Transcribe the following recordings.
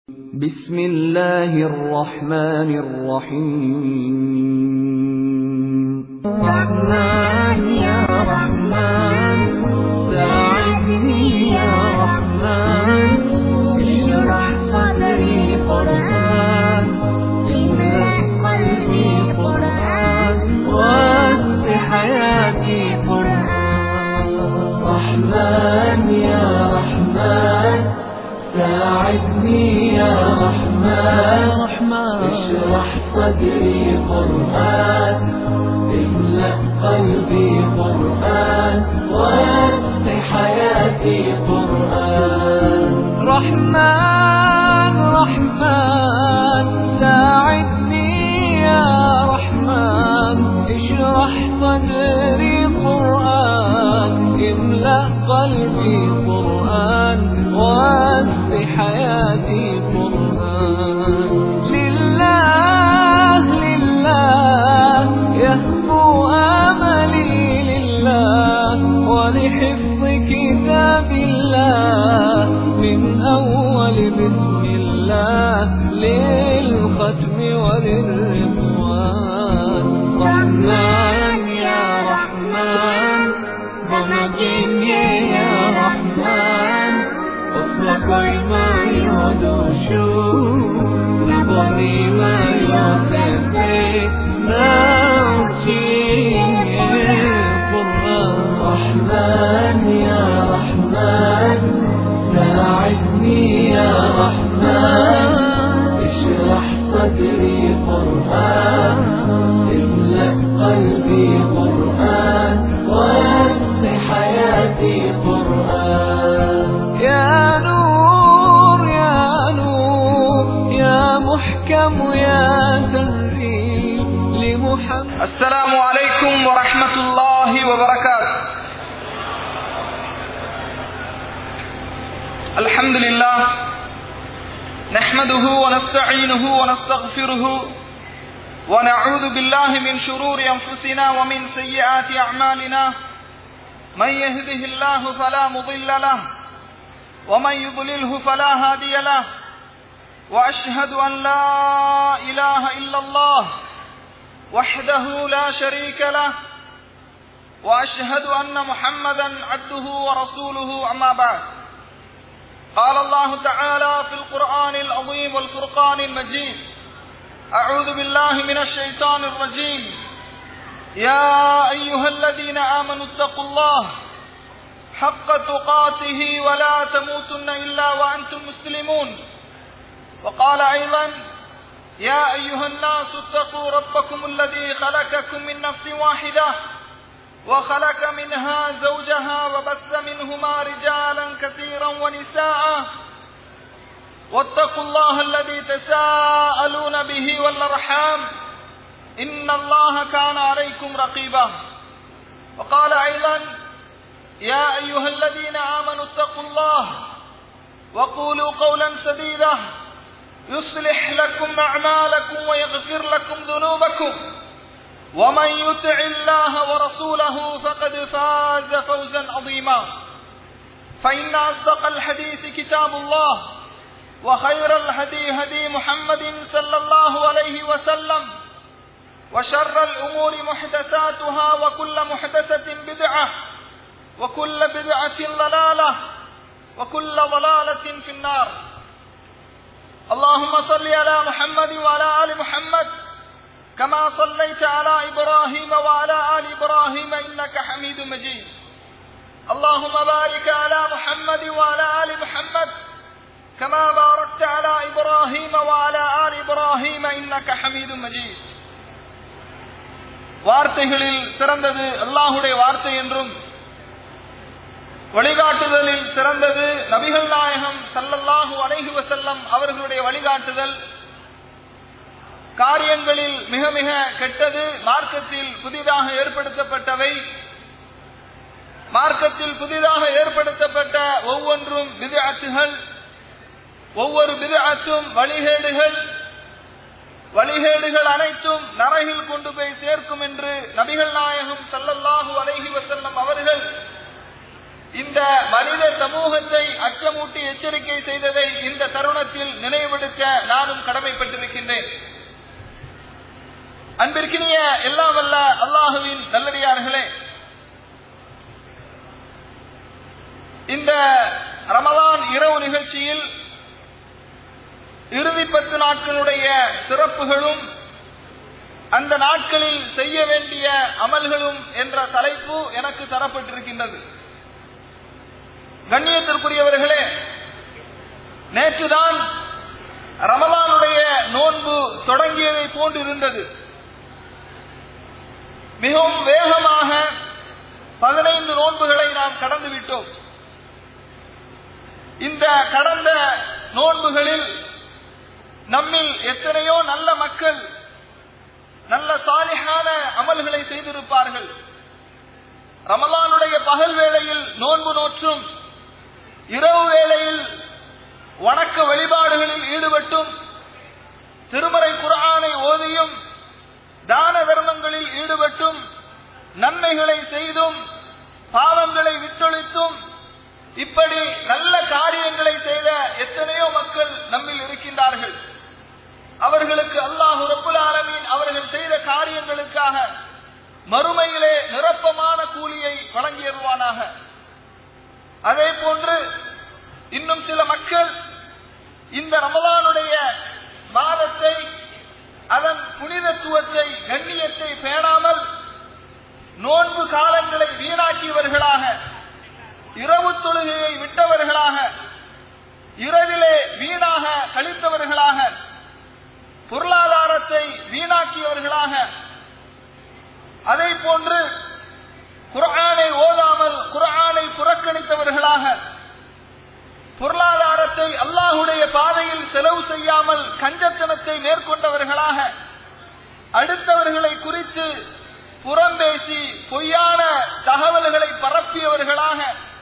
بسم الله الرحمن الرحيم رحمن يا رحمن ساعدني يا رحمن اشرح صدري قرآن املأ قلبي قرآن واسق حياتي قرآن رحمن يا رحمن ساعدني يا رحمن اشرح صدري قرآن املأ قلبي قرآن واسق حياتي قرآن رحمن رحمن ساعدني يا رحمن اشرح صدري قرآن املأ قلبي قرآن واسق حياتي قرآن لله لله يهفو آملي لله ولحفظ كتاب الله من أول بسم الله للختم وللرضوان رحمن يا رحمن بمجيني يا رحمن أصلك ما يدوشو نبني ما يوسفي نوشي القرآن رحمن يا رحمن ساعدني يا رحمن اشرح صدري قرآن املأ قلبي قرآن واسق حياتي قرآن يا نور يا نور يا محكم يا تنزيل لمحمد. السلام عليكم ورحمة الله وبركاته. الحمد لله نحمده ونستعينه ونستغفره ونعوذ بالله من شرور أنفسنا ومن سيئات أعمالنا من يهده الله فلا مضل له ومن يضلله فلا هادي له وأشهد أن لا إله إلا الله وحده لا شريك له وأشهد أن محمدا عبده ورسوله أما بعد. قال الله تعالى في القرآن العظيم والفرقان المجيد أعوذ بالله من الشيطان الرجيم يا أيها الذين آمنوا اتقوا الله حق تقاته ولا تموتن إلا وأنتم مسلمون. وقال أيضا يا أيها الناس اتقوا ربكم الذي خلقكم من نفس واحدة وخلق منها زوجها وبث منهما رجالا كثيرا ونساء واتقوا الله الذي تساءلون به والأرحام إن الله كان عليكم رقيبا. وقال أيضا يا أيها الذين آمنوا اتقوا الله وقولوا قولا سديدا يصلح لكم أعمالكم ويغفر لكم ذنوبكم ومن يطع الله ورسوله فقد فاز فوزا عظيما. فإن أصدق الحديث كتاب الله وخير الهدي هدي محمد صلى الله عليه وسلم وشر الأمور محدثاتها وكل محدثة بدعة وكل بدعة ضلالة وكل ضلالة في النار. اللهم صل على محمد وعلى آل محمد كما صليت على إبراهيم وعلى آل إبراهيم إنك حميد مجيد. اللهم بارك على محمد وعلى آل محمد كما باركت على إبراهيم وعلى آل إبراهيم إنك حميد مجيد. வார்த்தைகளில் சிறந்தது அல்லாஹ்வுடைய வார்த்தை என்றும் வழிகாட்டுதலில் சிறந்தது நபிகள் நாயகம் ஸல்லல்லாஹு அலைஹி வஸல்லம் அவர்களுடைய வழிகாட்டுதல். காரியங்களில் மிக மிக கெட்டது மார்க்கத்தில் புதிதாக ஏற்படுத்தப்பட்டவை. மார்க்கத்தில் புதிதாக ஏற்படுத்தப்பட்ட ஒவ்வொன்றும் பித்அத்துகள். ஒவ்வொரு பித்அத்தும் வழிகேடுகள். வழிகேடுகள் அனைத்தும் நரகில் கொண்டு போய் சேர்க்கும் என்று நபிகள் நாயகம் ஸல்லல்லாஹு அலைஹி வஸல்லம் அவர்கள் இந்த மனித சமூகத்தை அச்சமூட்டி எச்சரிக்கை செய்ததை இந்த தருணத்தில் நினைவுபடுத்த நானும் கடமைப்பட்டிருக்கின்றேன். அன்பிற்கினிய எல்லாம் வல்ல அல்லாஹுவின் நல்லடியார்களே, இந்த ரமலான் இரவு நிகழ்ச்சியில் இறுதி 10 நாட்களுடைய சிறப்புகளும் அந்த நாட்களில் செய்ய வேண்டிய அமல்களும் என்ற தலைப்பு எனக்கு தரப்பட்டிருக்கின்றது. கண்ணியத்திற்குரியவர்களே, நேற்றுதான் ரமலானுடைய நோன்பு தொடங்கியதை போன்று இருந்தது. மிகவும் வேகமாக 15 நோன்புகளை நாம் கடந்து விட்டோம். இந்த கடந்த நோன்புகளில் நம்மில் எத்தனையோ நல்ல மக்கள் நல்ல சாலிஹான அமல்களை செய்திருப்பார்கள். ரமலானுடைய பகல் வேளையில் நோன்பு நோற்றும், இரவு வேளையில் வணக்க வழிபாடுகளில் ஈடுபட்டும், திருமறை குர்ஆனை ஓதியும், தான தர்மங்களில் ஈடுபட்டும், நன்மைகளை செய்தும், பாவங்களை விட்டொழித்தும், இப்படி நல்ல காரியங்களை செய்த எத்தனையோ மக்கள் நம்மில் இருக்கின்றார்கள். அவர்களுக்கு அல்லாஹ் ரப்புல் ஆலமீன் அவர்கள் செய்த காரியங்களுக்காக மறுமையிலே நிரப்பமான கூலியை வழங்கியருவானாக. அதே போன்று இன்னும் சில மக்கள் இந்த ரமலானுடைய மாதத்தை, அதன் புனிதத்துவத்தை, கண்ணியத்தை பேணாமல் நோன்பு காலங்களை வீணாக்கியவர்களாக, இரவு தொழுகையை விட்டவர்களாக, இரவிலே வீணாக கழித்தவர்களாக, பொருளாதாரத்தை வீணாக்கியவர்களாக, அதை போன்று குர்ஆனை ஓதாமல் குர்ஆனை புறக்கணித்தவர்களாக, பொருளாதாரத்தை அல்லாஹுடைய பாதையில் செலவு செய்யாமல் கஞ்சத்தனத்தை மேற்கொண்டவர்களாக, அடுத்தவர்களை குறித்து புறம்பேசி பொய்யான தகவல்களை பரப்பியவர்களாக,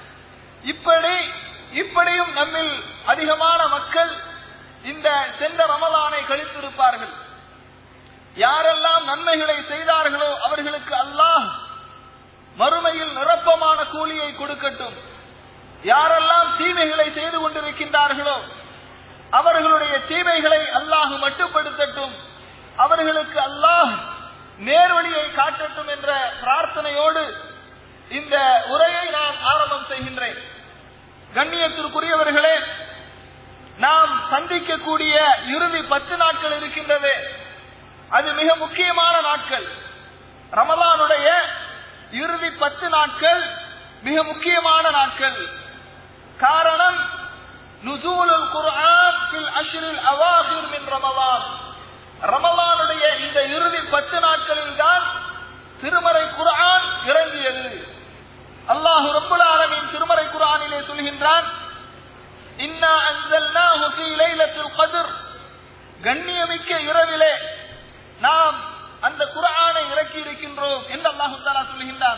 இப்படியும் நம்மில் அதிகமான மக்கள் இந்த சென்ற ரமலானை கழித்திருப்பார்கள். யாரெல்லாம் நன்மைகளை செய்தார்களோ அவர்களுக்கு அல்லாஹ் மறுமையில் நிரப்பமான கூலியை கொடுக்கட்டும். யாரெல்லாம் தீமைகளை செய்து கொண்டிருக்கின்றார்களோ அவர்களுடைய தீமைகளை அல்லாஹ் மட்டுப்படுத்தட்டும், அவர்களுக்கு அல்லாஹ் நேர்வழியை காட்டட்டும் என்ற பிரார்த்தனையோடு இந்த உரையை நான் ஆரம்பம் செய்கின்றேன். கண்ணியத்திற்குரியவர்களே, நாம் சந்திக்கக்கூடிய இறுதி 10 நாட்கள் இருக்கின்றது. அது மிக முக்கியமான நாட்கள். ரமலானுடைய இறுதி 10 நாட்கள் மிக முக்கியமான நாட்கள். காரணம், நுசூலுல் குர்ஆன் ஃபில் அஷ்ரில் அவாகிர் மின் ரமலான். ரமலானுடைய இந்த இறுதி 10 நாட்களில் தான் திருமறை குர்ஆன் இறங்கியது. அல்லாஹ் ரப்புல் ஆலமீன் திருமறை குர்ஆனிலே சொல்கின்றான், இன்னா அன்ஸல்னாஹு ஃபீ லைலத்துல் கத்ர். கண்ணியமிக்க இரவிலே நாம் அந்த குர்ஆனை இறக்கி இருக்கின்றோம் என்று அல்லாஹ் தஆலா சொல்கின்றான்.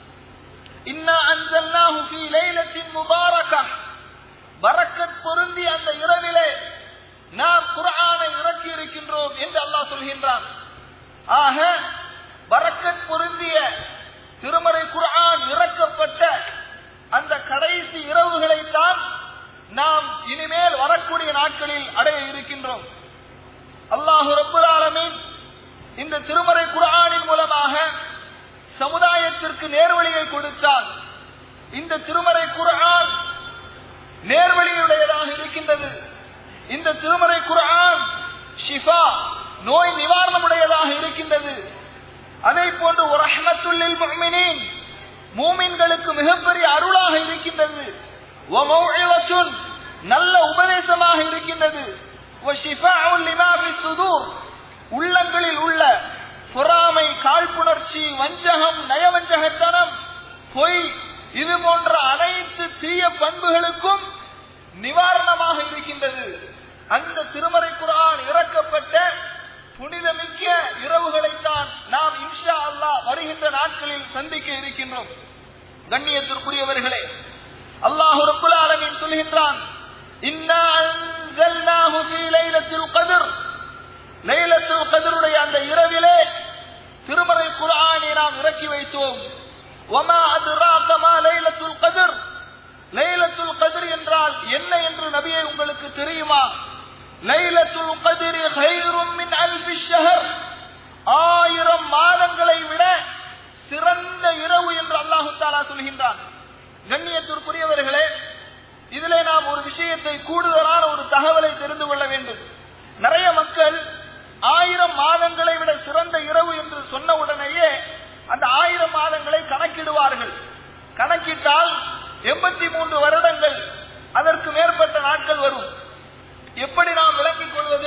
இன்னா அன்ஸல்னாஹு ஃபீ லைலத்தின் முபாரக்கஹ். பரக்கத் பொருந்திய அந்த இரவிலே நாம் குர்ஆனை இறக்கி இருக்கின்றோம் என்று அல்லாஹ் சொல்கின்றான். ஆக பரக்கத் பொருந்திய திருமறை குர்ஆன் இறக்கப்பட்ட அந்த கடைசி இரவுகளைத்தான் நாம் இனிமேல் வரக்கூடிய நாட்களில் அடைய இருக்கின்றோம். அல்லாஹ் ரப்புல் ஆலமீன் இந்த திருமறை குர்ஆனின் மூலமாக சமுதாயத்திற்கு நேர்வழியை கொடுத்தால், இந்த திருமறை குர்ஆன் நேர்வழியுடையதாக இருக்கின்றது. இந்த திருமறை குர்ஆன் ஷிஃபா, நோய் நிவாரணமுடையதாக இருக்கின்றது. அதை போன்று ஒரு ரஹ்மத்துல் லில் முஃமினீன், மூமின்களுக்கு மிகப்பெரிய அருளாக இருக்கின்றது. வ மௌஇலத்துன், நல்ல உபதேசமாக இருக்கின்றது. வ ஷிஃபாஉன் லிமா ஃபிஸ் சுதூர், உள்ளங்களில் உள்ள பொறாமை, காழ்ப்புணர்ச்சி, வஞ்சகம், நயவஞ்சகத்தனம், பொய், இது போன்ற அனைத்து தீய பண்புகளுக்கும் நிவாரணமாக இருக்கின்றது. அந்த திருமறை குர்ஆன் இறக்கப்பட்ட புனிதமிக்க இரவுகளைத்தான் நாம் இன்ஷா அல்லாஹ் வருகின்ற நாட்களில் சந்திக்க இருக்கின்றோம். கண்ணியத்திற்குரியவர்களே, அல்லாஹ் ரப்புல் ஆலமீன் சொல்கின்றான், இன்னா அன்ஸல்னாஹு ஃபீ லைலத்துல் கத்ர். லைலத்துல் கத்ருடைய அந்த இரவிலே திருமறை குர்ஆனை நாம் இறக்கி வைத்தோம். வமா அத்ராக மா லைலத்துல் கத்ர். லைலத்துல் கத்ர் என்றால் என்ன என்று நபியே உங்களுக்கு தெரியுமா? லைலத்துல் கத்ர் கைரும் மின் அல்ஃபி ஷஹர், 1000 மாதங்களை விட சிறந்த இரவு என்று அல்லாஹ் தஆலா சொல்கின்றான். கண்ணியத்திற்குரியவர்களே, இதிலே நாம் ஒரு விஷயத்தை, கூடுதலான ஒரு தகவலை தெரிந்து கொள்ள வேண்டும். நிறைய மக்கள் 1000 மாதங்களை விட சிறந்த இரவு என்று சொன்ன உடனேயே அந்த 1000 மாதங்களை கணக்கிடுவார்கள். கணக்கிட்டால் 83 வருடங்கள், அதற்கு மேற்பட்ட நாட்கள் வரும். எப்படி நாம் விளங்கிக் கொள்வது?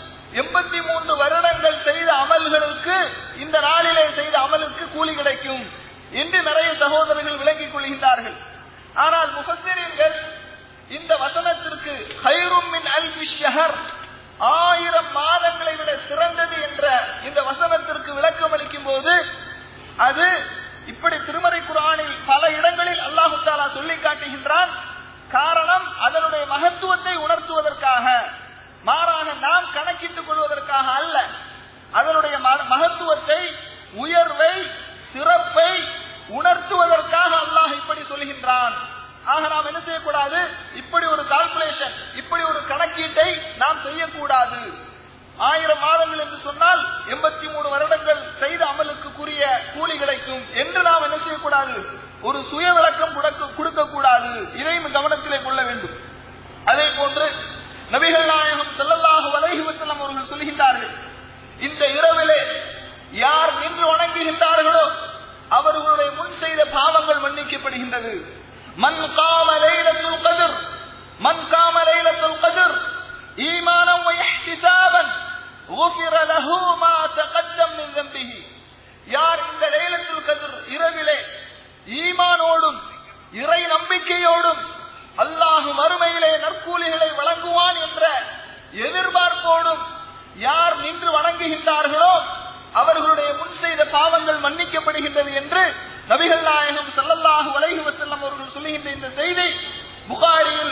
83 வருடங்கள் செய்த அமல்களுக்கு இந்த நாளிலே செய்த அமலுக்கு கூலி கிடைக்கும் என்று நிறைய சகோதரர்கள் விளங்கிக் கொள்கின்றார்கள். ஆனால் முஃபஸ்ஸிரீன்கள் இந்த வசனத்திற்கு கைரும் மின் அல்ஃபி ஷஹர், 1000 மாதங்களை விட சிறந்தது என்ற இந்த வசனத்திற்கு விளக்கம் அளிக்கும் போது அது இப்படி திருமறை குர்ஆனில் பல இடங்களில் அல்லாஹ் தஆலா சொல்லி காட்டுகின்றான். காரணம் அதனுடைய மகத்துவத்தை உணர்த்துவதற்காக, மாறாக நாம் கணக்கிட்டுக் கொள்வதற்காக அல்ல. அதனுடைய மகத்துவத்தை, உயர்வை, சிறப்பை உணர்த்துவதற்காக அல்லாஹ் இப்படி சொல்கின்றான். ஆக நாம் என்ன செய்யக்கூடாது? இப்படி ஒரு கால்குலேஷன், இப்படி ஒரு கணக்கீட்டை நாம் செய்யக்கூடாது. 1000 மாதங்கள் என்று சொன்னால் 83 வருடங்கள் செய்த அமலுக்குரிய கூலி கிடைக்கும் என்று நாம் என்ன செய்யக்கூடாது? ஒரு சுய விளக்கம் கொடுக்க கூடாது. இதையும் கவனத்திலே கொள்ள வேண்டும். அதே போன்று நபிகள் நாயகம் ஸல்லல்லாஹு அலைஹி வஸல்லம் அவர்கள் சொல்கின்றார்கள், இந்த இரவிலே யார் நின்று வணங்குகின்றார்களோ அவர்களுடைய முன் செய்த பாவங்கள் மன்னிக்கப்படுகின்றது. மன் காம லைலத்துல் கத்ர், மன் காம லைலத்துல் கத்ர் ஈமானன் வ இஹ்திசாபன் குஃபிர லஹு மா தகத்தம் மின் ذنبஹி. யார் இந்த லைலத்துல் கத்ர் இரவிலே ஈமானோடும் இறை நம்பிக்கையோடும் அல்லாஹ் மறுமையிலே நற்கூலிகளை வழங்குவான் என்ற எதிர்பார்ப்போடும் யார் நின்று வணங்குகின்றார்களோ அவர்களுடைய முன் செய்த பாவங்கள் மன்னிக்கப்படுகின்றது என்று நபிகள் நாயகம் ஸல்லல்லாஹு அலைஹி வஸல்லம் அவர்கள் சொல்லுகின்ற இந்த செய்தி புகாரியில்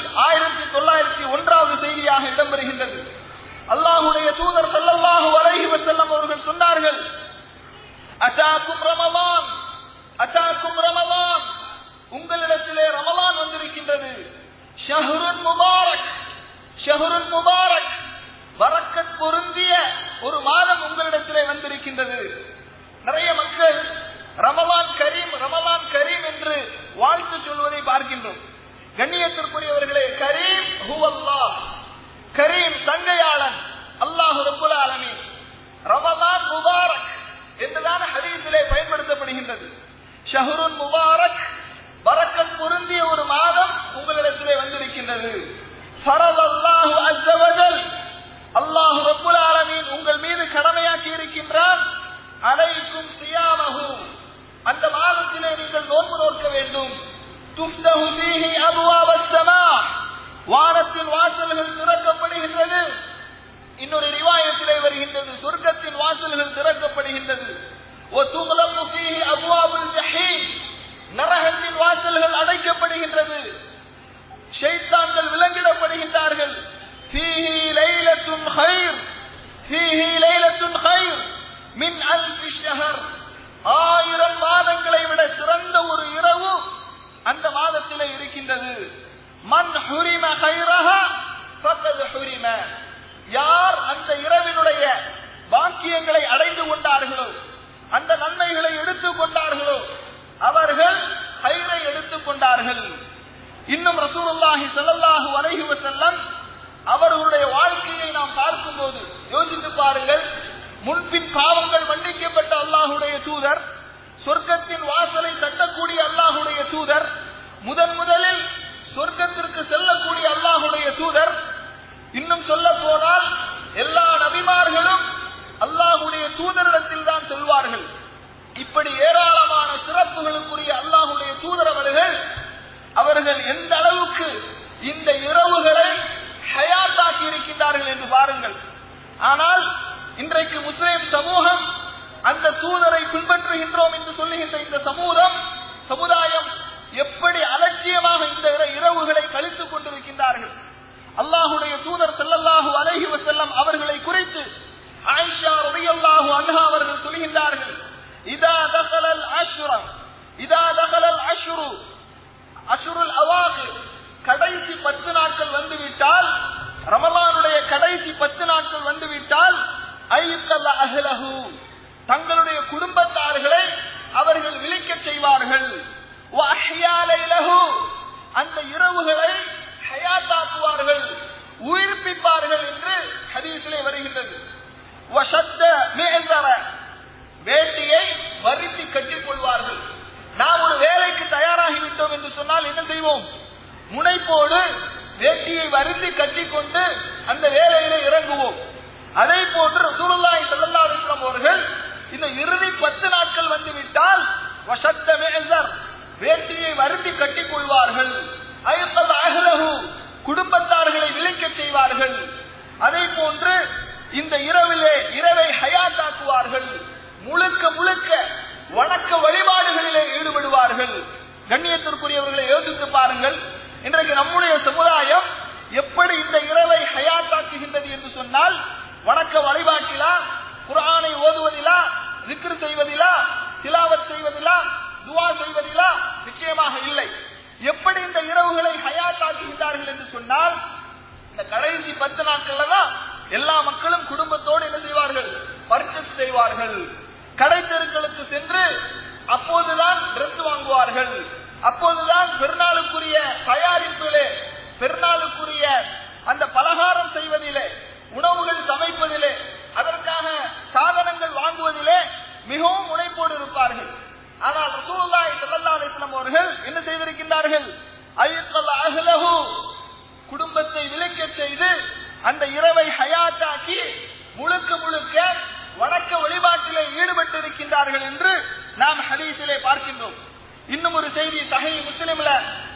1901வது செய்தியாக இடம்பெறுகின்றது. அல்லாஹ்வுடைய தூதர் ஸல்லல்லாஹு அலைஹி வஸல்லம் அவர்கள் சொன்னார்கள், அதாக்கும் ரமலான், அதாக்கும் ரமலான், உங்களிடத்திலே ரமலான் வந்திருக்கின்றது. ஷஹ்ருன் முபாரக், ஷஹ்ருன் முபாரக், பரக்கத் பொருந்திய ஒரு மாதம் உங்களிடத்திலே வந்திருக்கின்றது. நிறைய மக்கள் ரமலான் கரீம், ரமலான் கரீம் என்று வாழ்த்து சொல்வதை பார்க்கின்றோம். கண்ணியத்திற்குரியவர்களே, கரீம் ஹுவல்லாஹ், கரீம் தங்கையாளன் அல்லாஹ் ரப்புல் ஆலமீன். ரமலான் முபாரக் என்றுதான் ஹதீஸிலே பயன்படுத்தப்படுகின்றது. ஷஹ்ருன் முபாரக், பரக்கத் பொருந்திய ஒரு மாதம் உங்களிடத்திலே வந்திருக்கின்றது. ஃபரலல்லாஹு அஸ்ஸ வஜல், அல்லாஹ் ரப்புல் ஆலமீன் உங்கள் மீது கடமையாக்கி இருக்கின்றான். அலைக்கும் சியாமஹு, அந்த மாதத்திலே நீங்கள் நோன்பு நோக்க வேண்டும். துஃப்தஹு ஃபீஹி அப்வாபஸ் ஸமா, வானத்தின் வாசல்கள் திறக்கப்படுகின்றது. இன்னொரு ரிவாயத்திலே வருகின்றது, சொர்க்கத்தின் வாசல்கள் திறக்கப்படுகின்றது. வ துக்லகு ஃபீஹி அப்வாபுல் ஜஹீம், நரகத்தின் வாசல்கள் அடைக்கப்படுகின்றது. ஷைத்தான்கள் விலங்கிடப்படுகின்றார்கள். ஃபீஹி லைலத்துன் கைர், ஃபீஹி லைலத்துன் கைர் மின் அல்ஃபி ஷஹர், 1000 மாதங்களை விட சிறந்த ஒரு இரவு அந்த மாதத்திலே இருக்கின்றது. மன் ஹுரிம கைரஹா ஃபகத் ஹுரிம, யார் அந்த இரவினுடைய பாக்கியங்களை அடைந்து கொண்டார்களோ, அந்த நன்மைகளை எடுத்துக் கொண்டார்களோ அவர்கள் கைரை எடுத்துக் கொண்டார்கள். இன்னும் ரசூலுல்லாஹி ஸல்லல்லாஹு அலைஹி வஸல்லம் அவர்களுடைய வாழ்க்கையை நாம் பார்க்கும்போது யோசித்து பாருங்கள். முன்பின் பாவங்கள் மன்னிக்கப்பட்ட அல்லாஹுடைய தூதர், சொர்க்கத்தின் வாசலை தட்டக்கூடிய அல்லாஹுடைய தூதர், முதலில் சொர்க்கத்திற்கு செல்லக்கூடிய அல்லாஹுடைய தூதர். இன்னும் சொல்ல போனால் எல்லா நபிமார்களும் அல்லாஹுடைய தூதரிடத்தில் தான் செல்வார்கள். இப்படி ஏராளமான சிறப்புகளுக்குரிய அல்லாஹுடைய தூதர் அவர்கள் எந்த அளவுக்கு இந்த இரவுகளை ஹயாத்தாக்கி இருக்கின்றார்கள் என்று பாருங்கள். ஆனால் இன்றைக்கு முஸ்லிம் சமூகம் அந்த தூதரை பின்பற்றுகின்றோம் என்று சொல்லுகின்ற இந்த சமுதாயம் எப்படி அலட்சியமாக இந்த இரவுகளை கழித்துக் கொண்டிருக்கின்றார்கள். அல்லாஹுடைய தூதர் ஸல்லல்லாஹு அலைஹி வஸல்லம் அவர்களை குறித்து ஆயிஷா ரலியல்லாஹு அன்ஹா அவர்கள் சொல்கின்றார்கள், இதா தகலல் அஷ்ரு அஷ்ருல் அவாகிர் நாட்கள் வந்துவிட்டால் ஐயக்கல்ல அஹ்லஹு, தங்களுடைய குடும்பத்தார்களை அவர்கள் விழிக்க செய்வார்கள். அந்த இரவுகளை ஹயாத்தாக்குவார்கள், உயிர்ப்பிப்பார்கள் என்று ஹதீஸிலே வருகின்றது. வேட்டியை வருத்தி கட்டிக் கொள்வார்கள். நாம் ஒரு வேலைக்கு தயாராகிவிட்டோம் என்று சொன்னால் என்ன செய்வோம்? முனைப்போடு வேட்டியை வருத்தி கட்டிக்கொண்டு அந்த வேலையில இறங்குவோம். அதே போன்று ரசூலுல்லாஹி ஸல்லல்லாஹு அலைஹி வஸல்லம் அவர்கள் இந்த இறுதி 10 நாட்கள் வந்துவிட்டால் வேட்டியை வருத்தி கட்டிக் கொள்வார்கள். குடும்பத்தார்களை விழிக்க செய்வார்கள். அதே போன்று இந்த இரவை ஹயாத்தாக்குவார்கள். முழுக்க முழுக்க வணக்க வழிபாடுகளிலே ஈடுபடுவார்கள். கண்ணியத்திற்குரியவர்களை யோசித்து பாருங்கள், இன்றைக்கு நம்முடைய சமுதாயம் எப்படி இந்த இரவை ஹயாத்தாக்குகின்றது என்று சொன்னால், வணக்க வழிபாட்டிலா, குர்ஆனை ஓதுவதிலா, திக்ர் செய்வதிலா, திலாவத் செய்வதிலா, துஆ செய்வதிலா? நிச்சயமாக இல்லை. எப்படி இந்த இரவுகளை ஹயாத்தாக்குகின்றார்கள் என்று சொன்னால், இந்த கடைசி 10 நாட்கள்ல தான் எல்லா மக்களும் குடும்பத்தோடு என்ன செய்வார்கள்? பர்ச்சேஸ் செய்வார்கள். கடை தெருக்களுக்கு சென்று அப்போதுதான் டிரெஸ் வாங்குவார்கள். அப்போதுதான் பெருநாளுக்குரிய தயாரிப்பிலே, பெருநாளுக்குரிய அந்த பலகாரம் செய்வதிலே, உணவுகள் சமைப்பதிலே, அதற்கான சாதனங்கள் வாங்குவதிலே மிகவும் முனைப்போடு இருப்பார்கள். ஆனால் ரசூலுல்லாஹி ஸல்லல்லாஹு அலைஹி வஸல்லம் அவர்கள் என்ன செய்திருக்கின்றார்கள்? ஐயக்கல் அஹ்லஹு, குடும்பத்தை விழிக்க செய்து அந்த இரவை ஹயாத்தாக்கி முழுக்க முழுக்க வணக்க வழிபாட்டிலே ஈடுபட்டிருக்கின்றார்கள் என்று நாம் ஹதீஸிலே பார்க்கின்றோம். இன்னும் ஒரு செய்தி சஹீஹ் முஸ்லிம்ல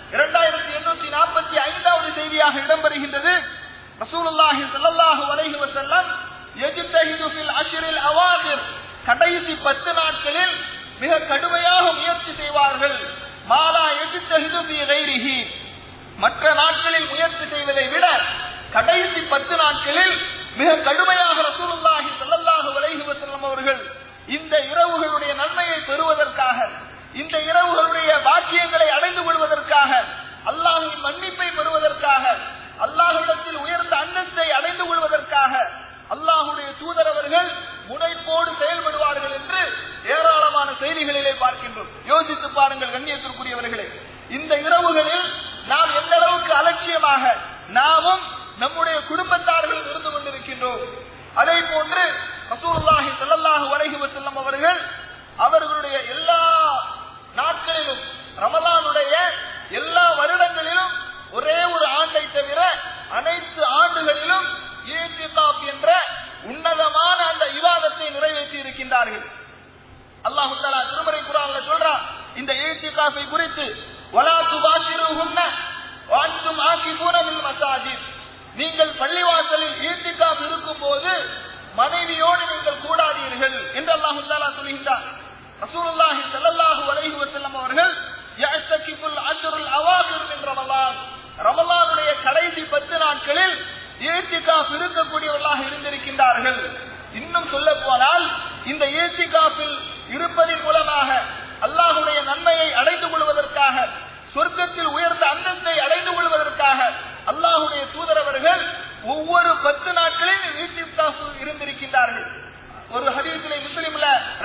2845வது செய்தியாக இடம்பெறுகின்றது. ரசூலுல்லாஹி ஸல்லல்லாஹு அலைஹி வஸல்லம் யஜ்தஹிது ஃபில் அஷ்ரில் அவாகிர், கடைசி 10 நாட்களில் மிக கடுமையாக முயற்சி செய்வார்கள். மாலா யஜ்தஹிது ஃபீ கைரிஹி, மற்ற நாட்களில் முயற்சி செய்வதை விட கடைசி 10 நாட்களில் மிக கடுமையாக ரசூலுல்லாஹி ஸல்லல்லாஹு அலைஹி வஸல்லம் அவர்கள் இந்த இரவுகளுடைய நன்மையை பெறுவதற்காக, இந்த இரவுகளுடைய பாக்கியங்களை அடைந்து கொள்வதற்காக, அல்லாஹ்வின் மன்னிப்பை பெறுவதற்காக, அல்லாஹ்விடத்தில் உயர்ந்த அந்தஸ்தை அடைந்து கொள்வதற்காக அல்லாஹ்வுடைய தூதர் அவர்கள் முனைப்போடு செயல்படுவார்கள் என்று ஏராளமான செய்திகளிலே பார்க்கின்றோம். யோசித்து பாருங்கள் கண்ணியத்திற்குரியவர்களே, இந்த இரவுகளில் நாம் எந்த அளவுக்கு அலட்சியமாக நாமும் நம்முடைய குடும்பத்தார்கள் இருந்து கொண்டிருக்கின்றோம். அதே போன்று ரசூலுல்லாஹி ஸல்லல்லாஹு அலைஹி வஸல்லம் அவர்கள் அவர்களுடைய எல்லா நாட்களிலும், ரமலானுடைய எல்லா வருடங்களிலும், ஒரே ஒரு ஆண்டை தவிர அனைத்து ஆண்டுகளிலும் இஹ்திகாஃப் என்ற உன்னதமான அந்த இபாதத்தை நிறைவேற்றி இருக்கின்றார்கள். அல்லாஹ் தஆலா திருமறை குர்ஆன்ல சொல்றான் இந்த இஹ்திகாஃபை குறித்து, வலா துபாஷிருஹுன்ன வஅன்தும் ஆகிபூன மில் மசாஜித், நீங்கள் பள்ளிவாசலில் இஹ்திகாஃப் இருக்கும்போது மனைவியோடு நீங்கள் கூடாதீர்கள் என்று அல்லாஹ் தஆலா சொல்கின்றார். ரசூலுல்லாஹி ஸல்லல்லாஹு அலைஹி வஸல்லம் அவர்கள் யஅ்தகிஃபுல் அஷ்ருல் அவாகிர் மின் ரமலான், ரமலானுடைய கடைசி 10 நாட்களில் இஹ்திகாஃப் இருக்கக்கூடியவர்களாக இருந்திருக்கின்றார்கள். இன்னும் சொல்ல போனால் இந்த இஹ்திகாஃபில் இருப்பதன் மூலமாக அல்லாஹ்வுடைய நன்மையை அடைந்து கொள்வதற்காக, சொர்க்கத்தில் உயர்ந்த அந்தஸ்தை அடைந்து கொள்வதற்காக அல்லாஹ்வுடைய தூதர் அவர்கள் ஒவ்வொரு 10 நாட்களில் இஹ்திகாஃப் இருந்திருக்கின்றார்கள். ஒரு ஹதீஸிலே முஸ்லிம்ல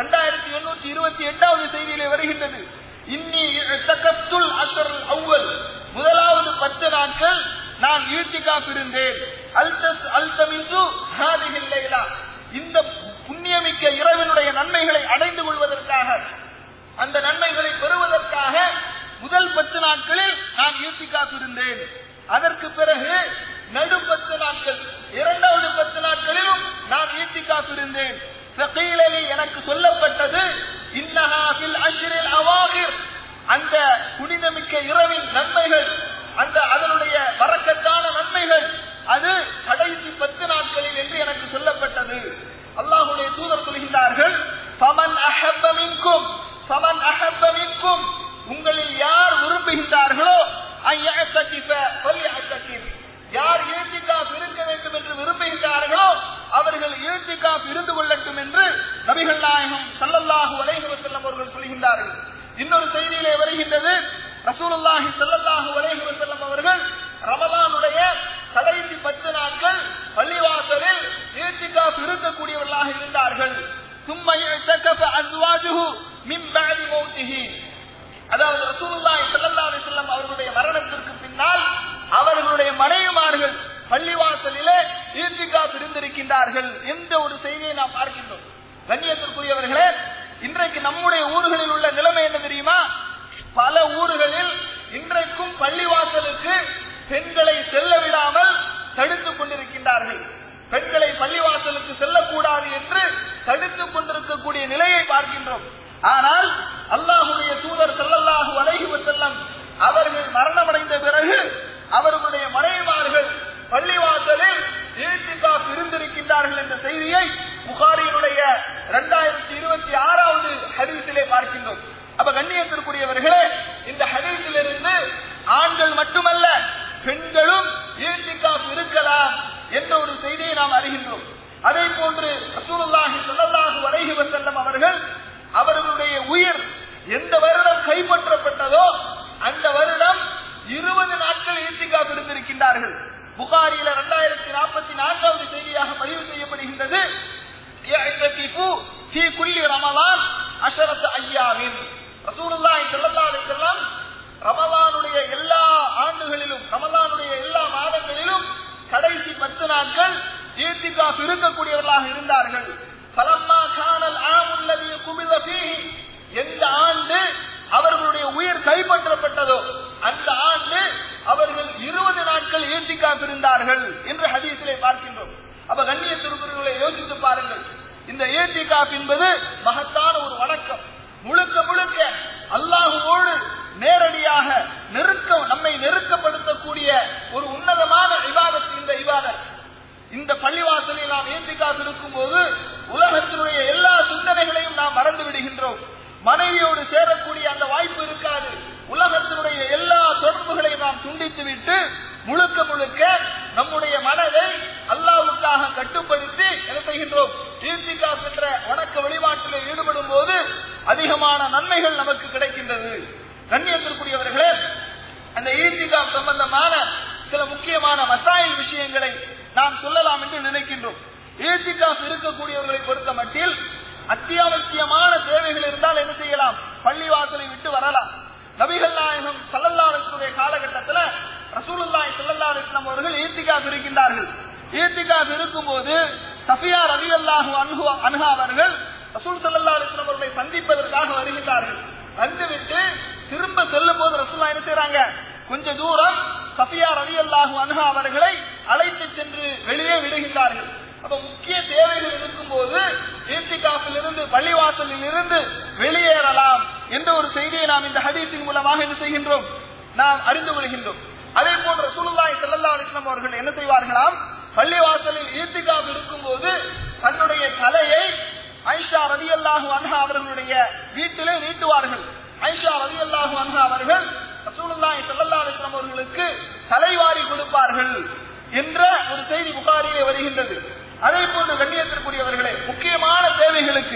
2828வது செய்தியிலே வருகின்றது, இன்னி இஹ்தகஃப்துல் அஷ்ருல் அவ்வல், முதலாவது 10 நாட்கள் நான் இஹ்திகாஃப் இருந்தேன். அல்தமிசு ஹாதிஹில் லைலா, இந்த புண்ணியமிக்க இரவினுடைய நன்மைகளை அடைந்து கொள்வதற்காக, அந்த நன்மைகளை பெறுவதற்காக முதல் 10 நாட்களில் நான் இஹ்திகாஃப் இருந்தேன். அதற்கு பிறகு நடு 10 நாட்கள், இரண்டாவது 10 நாட்களிலும் நான் இஹ்திகாஃப் இருந்தேன். ஃபகீலலி, எனக்கு சொல்லப்பட்டது, இன்னஹா ஃபில் அஷ்ரில் அவாகிர், அந்த புனிதமிக்க இரவின் நன்மைகள், அந்த அதனுடைய பரக்கத்தான நன்மைகள் அது கடைசி 10 நாட்களில் என்று எனக்கு சொல்லப்பட்டது. அல்லாஹ்வுடைய தூதர் சொல்கின்றார்கள், ஃபமன் அஹப்ப மின்கும், ஃபமன் அஹப்ப மின்கும், உங்களில் யார் விரும்புகின்றார்களோ ஐயஅ்தகிஃப ஃபல்யஅ்தகிஃப், யார் இஹ்திகாஃப் இருக்க வேண்டும் என்று விரும்புகின்றார்களோ அவர்கள் இஹ்திகாஃப் இருந்து கொள்ளட்டும் என்று நபிகள் நாயகம் ஸல்லல்லாஹு அலைஹி வஸல்லம் அவர்கள் சொல்கின்றார்கள். இன்னொரு செய்தியிலே வருகின்றது, ரசூலுல்லாஹி ஸல்லல்லாஹு அலைஹி வஸல்லம் அவர்கள் ரமலானுடைய கடைசி 10 நாட்கள் பள்ளிவாசலில் ثم اعتكف ازواجه من بعد موته. அதாவது ரசூலுல்லாஹி ஸல்லல்லாஹு அலைஹி வஸல்லம் அவர்களுடைய மரணத்திற்கு பின்னால் அவர்களுடைய மனைவிமார்கள் பள்ளிவாசலிலே இத்திகாஃப் இருந்திருக்கின்றார்கள் என்ற ஒரு செய்தியை நாம் பார்க்கின்றோம். கண்ணியத்திற்குரியவர்களே, இன்றைக்கு நம்முடைய ஊர்களில் உள்ள நிலைமை என்ன தெரியுமா? பல ஊர்களில் இன்றைக்கும் பள்ளிவாசலுக்கு பெண்களை செல்ல விடாமல் தடுத்துக் கொண்டிருக்கின்றார்கள். பெண்களை பள்ளிவாசலுக்கு செல்லக்கூடாது என்று தடுத்துக் கொண்டிருக்கக்கூடிய நிலையை பார்க்கின்றோம். ஆனால் அல்லாஹ்வுடைய தூதர் ஸல்லல்லாஹு அலைஹி வஸல்லம் அவர்கள் மரணமடைந்த பிறகு அவர்களுடைய மனைவிமார்கள் பள்ளிவாசலில் இத்திகாஃப் இருந்திருக்கின்றார்கள் என்ற செய்தியை புகாரியினுடைய 2026வது ஹதீஸிலே பார்க்கின்றோம். அப்ப கண்ணியத்திற்குரியவர்களே, இந்த ஹதீஸிலிருந்து ஆண்கள் மட்டுமல்ல பெண்களும் இத்திகாஃப் இருக்கலாம் என்ற ஒரு செய்தியை நாம் அறிகின்றோம். அதே போன்று ரசூலுல்லாஹி ஸல்லல்லாஹு அலைஹி வஸல்லம் அவர்களுடைய உயிர் எந்த வருடம் கைப்பற்றப்பட்டதோ அந்த வருடம் 20 நாட்கள் இத்திகாஃப் இருந்திருக்கின்றார்கள். புகாரியில 2044வது செய்தியாக பதிவு செய்யப்படுகின்றது. இஅ்திகு ஃபீ குல்லி ரமலான் 10 அய்யாமின். ரசூலுல்லாஹி ஸல்லல்லாஹு அலைஹி வஸல்லம் ரமலானுடைய எல்லா ஆண்டுகளிலும் ரமலானுடைய எல்லா மாதங்களிலும் கடைசி 10 நாட்கள் இத்திகாஃப் இருக்கக்கூடியவர்களாக இருந்தார்கள். ஃபலம்மா கானல் ஆமுல் லதீ குபித ஃபீஹி, எந்த ஆண்டு அவர்களுடைய உயிர் கைப்பற்றப்பட்டதோ அந்த ஆண்டு அவர்கள் 20 நாட்கள் இத்திகாஃப் இருந்தார்கள் என்று ஹதீஸிலே பார்க்கின்றோம். அப்ப கண்ணியத்திற்குரியவர்களை யோசித்து பாருங்கள். இந்த இத்திகாஃப் என்பது மகத்தான ஒரு வணக்கம். முழுக்க முழுக்க அல்லாஹ்வோடு நேரடியாக நம்மை நெருக்கப்படுத்தக்கூடிய ஒரு உன்னதமான இபாதத் இந்த இபாதத். இந்த பள்ளிவாசலில் நாம் இத்திகாஃப் இருக்கும் போது உலகத்தினுடைய எல்லா சிந்தனைகளையும் நாம் மறந்து விடுகின்றோம். மனைவியோடு சேரக்கூடிய அந்த வாய்ப்பு இருக்காது. உலகத்தினுடைய எல்லா தொடர்புகளையும் நாம் துண்டித்து விட்டு முழுக்க முழுக்க நம்முடைய மனதை அல்லாஹ்வுக்காக கட்டுப்படுத்தி என்ன செய்கின்றோம்? இத்திகாஃப் என்ற வணக்க வழிபாட்டில் ஈடுபடும் போது அதிகமான நன்மைகள் நமக்கு கிடைக்கின்றது. கண்ணியத்திற்குரியவர்களே, அந்த இத்திகாஃப் சம்பந்தமான சில முக்கியமான மசாயில் விஷயங்களை நாம் சொல்லலாம் என்று நினைக்கின்றோம். இத்திகாஃப் இருக்கக்கூடியவர்களை பொறுத்த மட்டில் அத்தியாவசியமான தேவைகள் இருந்தால் என்ன செய்யலாம்? பள்ளிவாசலை விட்டு வரலாம். நபிகள் நாயகம் ஸல்லல்லாஹு அலைஹி வஸல்லம் காலகட்டத்தில் ரசூலுல்லாஹி ஸல்லல்லாஹு அலைஹி வஸல்லம் அவர்கள் இத்திகாஃப் இருக்கின்றார்கள். இத்திகாஃப் இருக்கும்போது சஃபியா ரலியல்லாஹு அன்ஹா அவர்கள் ரசூல் ஸல்லல்லாஹு அலைஹி வஸல்லம் அவர்களை சந்திப்பதற்காக வருகின்றார்கள். வந்துவிட்டு திரும்ப செல்லும் போது ரசூலுல்லாஹ் என்ன செய்றாங்க? கொஞ்ச தூரம் சஃபியா ரலியல்லாஹு அன்ஹா அவர்களை அழைத்து சென்று வெளியே விடுகின்றார்கள். அப்ப முக்கிய தேவைகள் இருக்கும் போது இத்திகாஃபில் இருந்து பள்ளிவாசலில் இருந்து வெளியேறலாம் என்ற ஒரு செய்தியை நாம் இந்த ஹதீஸின் மூலமாக என்ன செய்கின்றோம்? நாம் அறிந்து கொள்கின்றோம். அதே போன்று ரசூலுல்லாஹி ஸல்லல்லாஹு அலைஹி வஸல்லம் அவர்கள் என்ன செய்வார்களாம்? பள்ளிவாசலில் இத்திகாஃப் இருக்கும் போது தன்னுடைய தலையை ஆயிஷா ரலியல்லாஹு அன்ஹா அவர்களுடைய வீட்டிலே நீட்டுவார்கள். ஆயிஷா ரலியல்லாஹு அன்ஹா அவர்கள் ரசூலுல்லாஹி ஸல்லல்லாஹு அலைஹி வஸல்லம் அவர்களுக்கு தலைவாரி கொடுப்பார்கள் என்ற ஒரு செய்தி புகாரிலே வருகின்றது. அதே போன்று கண்ணியத்திற்குரியவர்களே, முக்கியமான தேவைகளுக்கு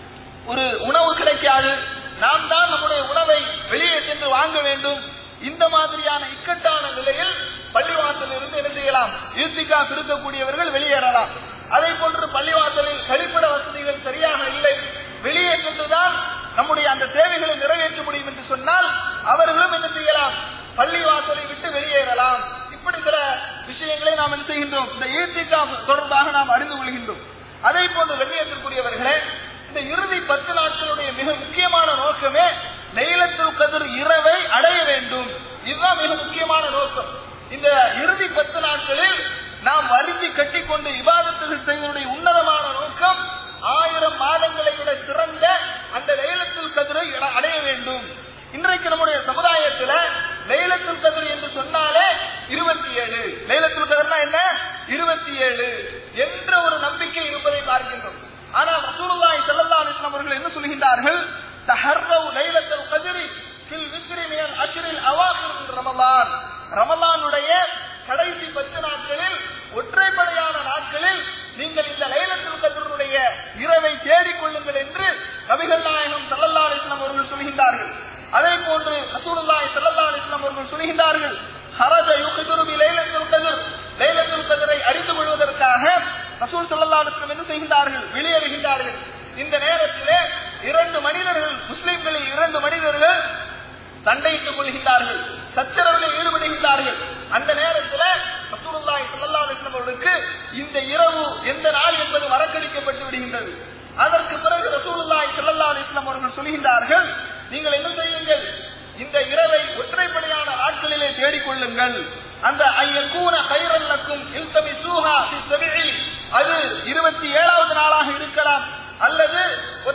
ஒரு உணவு கிடைக்காது, நாம் தான் நம்முடைய உணவை வெளியே சென்று வாங்க வேண்டும். இந்த மாதிரியான இக்கட்டான நிலையில் பள்ளிவாசலில் இருந்து என்ன செய்யலாம்? இத்திகாஃப் இருக்கக்கூடியவர்கள் வெளியேறலாம். அதே போன்று பள்ளிவாசலில் கழிப்பிட வசதிகள் சரியாக இல்லை, வெளியே சென்றுதான் நம்முடைய அந்த தேவைகளை நிறைவேற்ற முடியும் என்று சொன்னால் அவர்களும் என்ன செய்யலாம்? பள்ளிவாசலை விட்டு வெளியேறலாம். இப்படி சில விஷயங்களை நாம் என்ன செய்கின்றோம்? இந்த இத்திகாஃப் தொடர்பாக நாம் அறிந்து கொள்கின்றோம். அதே போன்று கண்ணியத்திற்குரியவர்களே, இந்த இறுதி 10 நாட்களுடைய மிக முக்கியமான நோக்கமே லைலத்துல் கத்ர் இரவை அடைய வேண்டும். இதுதான் மிக முக்கியமான நோக்கம். இந்த இறுதி 10 நாட்களில் நாம் வருந்தி கட்டிக்கொண்டு இபாதத்துகள் செய்வதனுடைய உன்னதமான நோக்கம் 1000 மாதங்களை விட சிறந்த அந்த லைலத்துல் கத்ரை அடைய வேண்டும். இன்றைக்கு நம்முடைய சமுதாயத்தில் லைலத்துல் கத்ர் என்று சொன்னாலே 27, லைலத்துல் கத்ர்னா என்ன? 27 என்ற ஒரு நம்பிக்கை இருப்பதை பார்க்கின்றோம். ஆனால் ரசூலுல்லாஹி ஸல்லல்லாஹு அலைஹி வஸல்லம் அவர்கள் என்ன சொல்கின்றார்கள்? தஹர்ரவு லைலத்துல் கத்ரி ஃபில் விக்ரி மினல் அஷ்ரில் அவாகிர் மின் ரமலான். ரமலானுடைய கடைசி 10 நாட்களில், ஒற்றைப்படையான நாட்களில் நீங்கள் இந்த லைலத்துல் கத்ருடைய இரவை தேடிக் கொள்ளுங்கள் என்று நபிகள் நாயகம் ஸல்லல்லாஹு அலைஹி வஸல்லம் அவர்கள் சொல்கின்றார்கள். அதே போன்று ரசூலுல்லாஹி ஸல்லல்லாஹு அலைஹி வஸல்லம் அவர்கள் சொல்கின்றார்கள், ஹரஜ யுக்திரு பி லைலத்துல் கத்ர், லைலத்துல் கத்ரை அறிந்து கொள்வதற்காக ரசூல் ஸல்லல்லாஹு அலைஹி வஸல்லம் என்ன செய்கின்றார்கள்? வெளியேறுகின்றார்கள். இந்த நேரத்திலே இரண்டு மனிதர்கள், முஸ்லிம்களில் இரண்டு மனிதர்கள் சண்டையிட்டுக் கொள்கின்றார்கள், சச்சரவில் ஈடுபடுகின்றார்கள். அந்த நேரத்தில் ரசூலுல்லாஹி ஸல்லல்லாஹு அலைஹி வஸல்லம் அவர்களுக்கு இந்த இரவு எந்த நாள் என்பது மறக்கடிக்கப்பட்டு விடுகின்றது. அதற்கு பிறகு ரசூலுல்லாஹி ஸல்லல்லாஹு அலைஹி வஸல்லம் அவர்கள் சொல்கின்றார்கள், நீங்கள் என்ன செய்யுங்கள், இந்த இரவை ஒற்றைப்படையான நாட்களிலே தேடிக்கொள்ளுங்கள். அந்த ஐயக்கூன கைரல் லக்கும் இல்தமிசூஹா ஃபி ஸபிஇ, அது 27வது நாளாக இருக்கலாம், அல்லது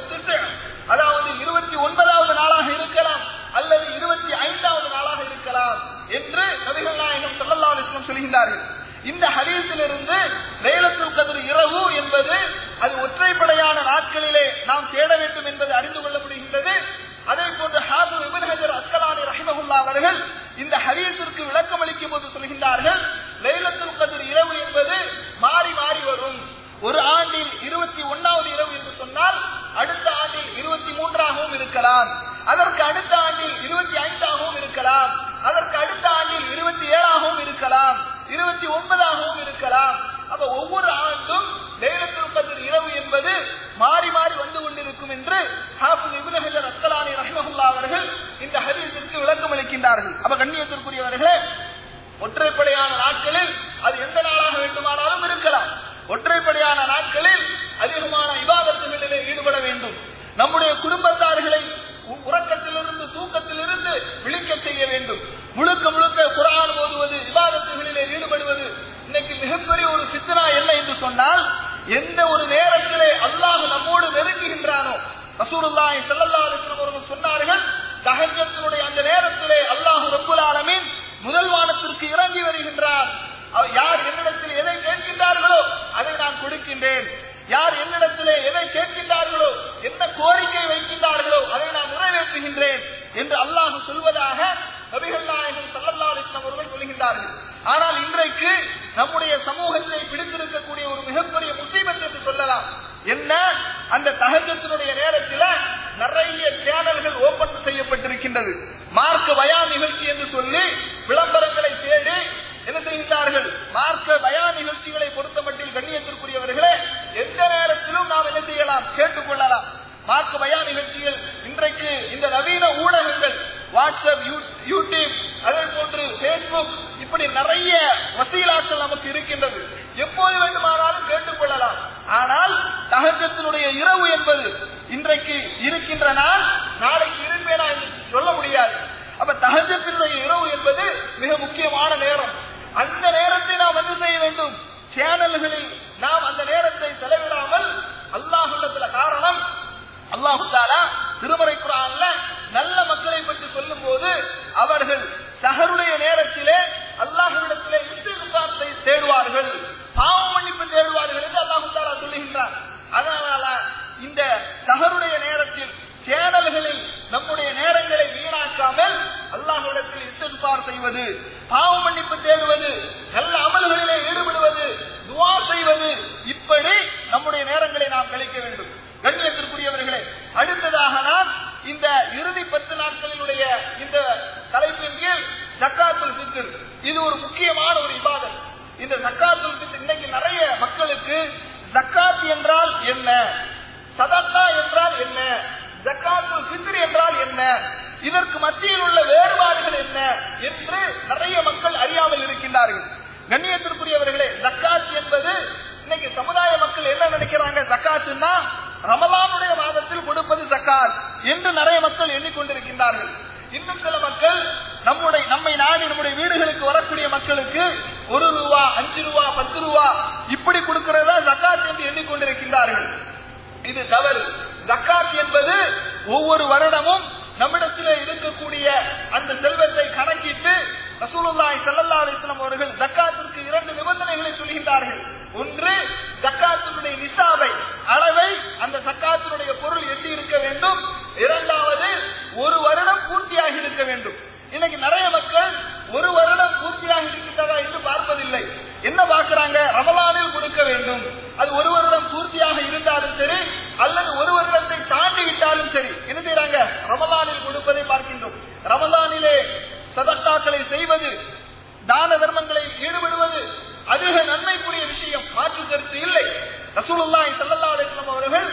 அதாவது 29வது நாளாக இருக்கலாம், அல்லது 25வது நாளாக இருக்கலாம் என்று நபிகள் நாயகம் ஸல்லல்லாஹு அலைஹி வஸல்லம் சொல்கின்றார்கள். இந்த ஹதீஸிலிருந்து லைலத்துல் கத்ர் இரவு என்பது அது ஒற்றைப்படையான நாட்களிலே நாம் தேட வேண்டும் என்பது அறிந்து கொள்ளப்படுகின்றது. அதே போன்று ஹாஃபிஸ் இப்னு ஹஜர் அஸ்கலானி ரஹிமஹுல்லாஹ் அவர்கள் இந்த ஹதீஸிற்கு விளக்கம் அளிக்கும் போது சொல்கின்றார்கள், லைலத்துல் கத்ர் இரவு என்பது மாறி மாறி வரும். ஒரு ஆண்டில் 21வது இரவு என்று சொன்னால் அடுத்த ஆண்டில் 23ஆகவும் இருக்கலாம், அதற்கு அடுத்த ஆண்டில் 25ஆகவும் இருக்கலாம், அதற்கு அடுத்த ஆண்டில் 27ஆகவும் இருக்கலாம், 29ஆகவும் இருக்கலாம். அப்ப ஒவ்வொரு ஆண்டும் லைலத்துல் கத்ர் இரவு என்பது மாறி மாறி வந்து கொண்டிருக்கும் என்று ஹாஃபிஸ் இப்னு ஹஜர் அஸ்கலானி ரஹிமஹுல்லாஹ் அவர்கள் இந்த ஹதீஸிற்கு விளக்கம் அளிக்கின்றார்கள். அப்ப கண்ணியத்திற்குரியவர்களே, ஒற்றைப்படையான நாட்களில் அது எந்த நாளாக வேண்டுமானாலும் இருக்கலாம். ஒற்றைப்படையான நாட்களில் அதிகமான இபாதத்துகளிலே ஈடுபட வேண்டும். நம்முடைய குடும்பத்தார்களை உறக்கத்திலிருந்து தூக்கத்திலிருந்து விழிக்க செய்ய வேண்டும். முழுக்க முழுக்க குர்ஆன் ஓதுவது, இபாதத்துகளிலே ஈடுபடுவது. இன்னைக்கு மிகப்பெரிய ஒரு ஃபித்னா என்ன என்று சொன்னால், எந்த ஒரு நேரத்திலே அல்லாஹ் நம்மோடு நெருங்குகின்றானோ, ரசூலுல்லாஹி ஸல்லல்லாஹு அலைஹி வஸல்லம் அவர்கள் சொன்னார்கள், தஹஜ்ஜுடைய அந்த நேரத்திலே அல்லாஹ் ரப்பல் ஆலமீன் முதல் வானத்திற்கு இறங்கி வருகின்றார். யார் என்னிடத்தில் எதை கேட்கின்றார்களோ அதை நான் கொடுக்கின்றேன், யார் என்னிடத்திலே எதை கேட்கின்றார்களோ, என்ன கோரிக்கை வைக்கின்றார்களோ அதை நான் நிறைவேற்றுகின்றேன் என்று அல்லாஹ் சொல்வதாக நபிகள் நாயகம் ஸல்லல்லாஹு அலைஹி வஸல்லம் அவர்கள் சொல்கின்றார்கள். ஆனால் இன்றைக்கு நம்முடைய சமூகத்தை பிடித்திருக்கக்கூடிய ஒரு மிகப்பெரிய முசீபத் என்று சொல்லலாம். என்ன, அந்த தஹஜ்ஜுடைய நேரத்தில் நிறைய சேனல்கள் ஓபன் செய்யப்பட்டிருக்கின்றது. மார்க்க பயான் நிகழ்ச்சி என்று சொல்லி விளம்பரங்களை தேடி என்ன செய்கின்றார்கள்? மார்க்க பயான் நிகழ்ச்சிகளை பொறுத்த மட்டில் கண்ணியத்திற்குரியவர்களே, எந்த நேரத்திலும் நாம் என்ன செய்யலாம், கேட்டுக்கொள்ளலாம். மார்க்க பயான் நிகழ்ச்சிகள் இன்றைக்கு இந்த நவீன ஊடகங்கள், வாட்ஸ்அப், யூடியூப், அதே போன்று பேஸ்புக், இப்படி நிறைய வசீலாக்கள் நமக்கு இருக்கின்றது. எப்போது வேண்டுமானாலும் கேட்டுக்கொள்ளலாம். ஆனால் தஹஜ்ஜுடைய இரவு என்பது இன்றைக்கு இருக்கின்ற நாள் நாளைக்கு இருப்பேனா என்று சொல்ல முடியாது. அப்ப தஹஜ்ஜுடைய இரவு என்பது மிக முக்கியமான நேரம். அந்த நேரத்தை நாம் என்ன செய்ய வேண்டும்? சேனல்களில் நாம் அந்த நேரத்தை செலவிடாமல் அல்லாஹ்விடத்தில், காரணம் அல்லாஹ் தஆலா திருமறை குர்ஆன்ல நல்ல மக்களை பற்றி சொல்லும் போது அவர்கள் சஹருடைய நேரத்திலே அல்லாஹ்விடத்திலே இஸ்திக்ஃபாரை தேடுவார்கள், பாவ மன்னிப்பு தேடுவார்கள் என்று அல்லாஹ் தஆலா சொல்லுகின்றார். அதனால இந்த சஹருடைய நேரத்தில் சேனல்களில் நம்முடைய நேரங்களை வீணாக்காமல் அல்லாஹ்விடத்தில் இஸ்திக்ஃபார் செய்வது, பாவ மன்னிப்பு தேடுவது, நல்ல அமல்களிலே ஈடுபடுவது, துஆ செய்வது, இப்படி நம்முடைய நேரங்களை நாம் கழிக்க வேண்டும். கண்ணியத்திற்குரியவர்களே, அடுத்ததாக நான் இந்த இறுதி 10 நாட்களினுடைய இந்த தலைப்பின் கீழ் ஜக்காத்துல் ஃபித்ர், இது ஒரு முக்கியமான ஒரு இபாதத். இந்த ஜக்காத்துல் ஃபித்ர் இன்னைக்கு நிறைய மக்களுக்கு ஜக்காத் என்றால் என்ன, சதக்கா என்றால் என்ன, ஜக்காத்துல் ஃபித்ர் என்றால் என்ன, இதற்கு மத்தியில் உள்ள வேறுபாடுகள் என்ன என்று நிறைய மக்கள் அறியாமல் இருக்கின்றார்கள். கண்ணியத்திற்குரியவர்களே, ஜக்காத் என்பது இன்னைக்கு சமுதாய மக்கள் என்ன நினைக்கிறாங்க, ஜக்காத்துன்னா ரமலானுடைய மாதத்தில் கொடுப்பது ஜக்காத் என்று நிறைய மக்கள் எண்ணிக்கொண்டிருக்கின்றார்கள். இன்னும் சில மக்கள் நம்மை நாடி நம்முடைய வீடுகளுக்கு வரக்கூடிய மக்களுக்கு 1 ரூபா, 5 ரூபா, 10 ரூபா இப்படி கொடுக்கிறதா ஜக்காத் என்று எண்ணிக்கொண்டிருக்கின்றார்கள். இது தவறு. ஜக்காத் என்பது ஒவ்வொரு வருடமும் நம்மிடத்தில் இருக்கக்கூடிய அந்த செல்வத்தை கணக்கிட்டு ரசூலுல்லாஹி ஸல்லல்லாஹு அலைஹி வஸல்லம் அவர்கள் ஜக்காத்திற்கு 2 நிபந்தனைகளை சொல்கின்றார்கள். ஒன்று, ஜக்காத்தினுடைய நிசாபை, அளவை, அந்த ஜக்காத்தினுடைய பொருள் எட்டி இருக்க வேண்டும். இரண்டாவது, 1 வருடம் பூர்த்தியாகி இருக்க வேண்டும். இன்னைக்கு நிறைய மக்கள் 1 வருடம் பூர்த்தியாகி இருக்கின்றதா என்று பார்ப்பதில்லை. என்ன பார்க்கிறாங்க, ரமலானில் கொடுக்க வேண்டும். அது 1 வருடம் பூர்த்தியாக இருந்தாலும் சரி, அல்லது 1 வருடத்தை தாண்டி விட்டாலும் சரி, என்ன செய்யறாங்க, ரமலானில் கொடுப்பதை பார்க்கின்றோம். ரமலானிலே சதக்காக்களை செய்வது, தான தர்மங்களில் ஈடுபடுவது அதிக நன்மைக்குரிய விஷயம், மாற்று கருத்து இல்லை. ரசூலுல்லாஹி ஸல்லல்லாஹு அலைஹி வஸல்லம் அவர்கள்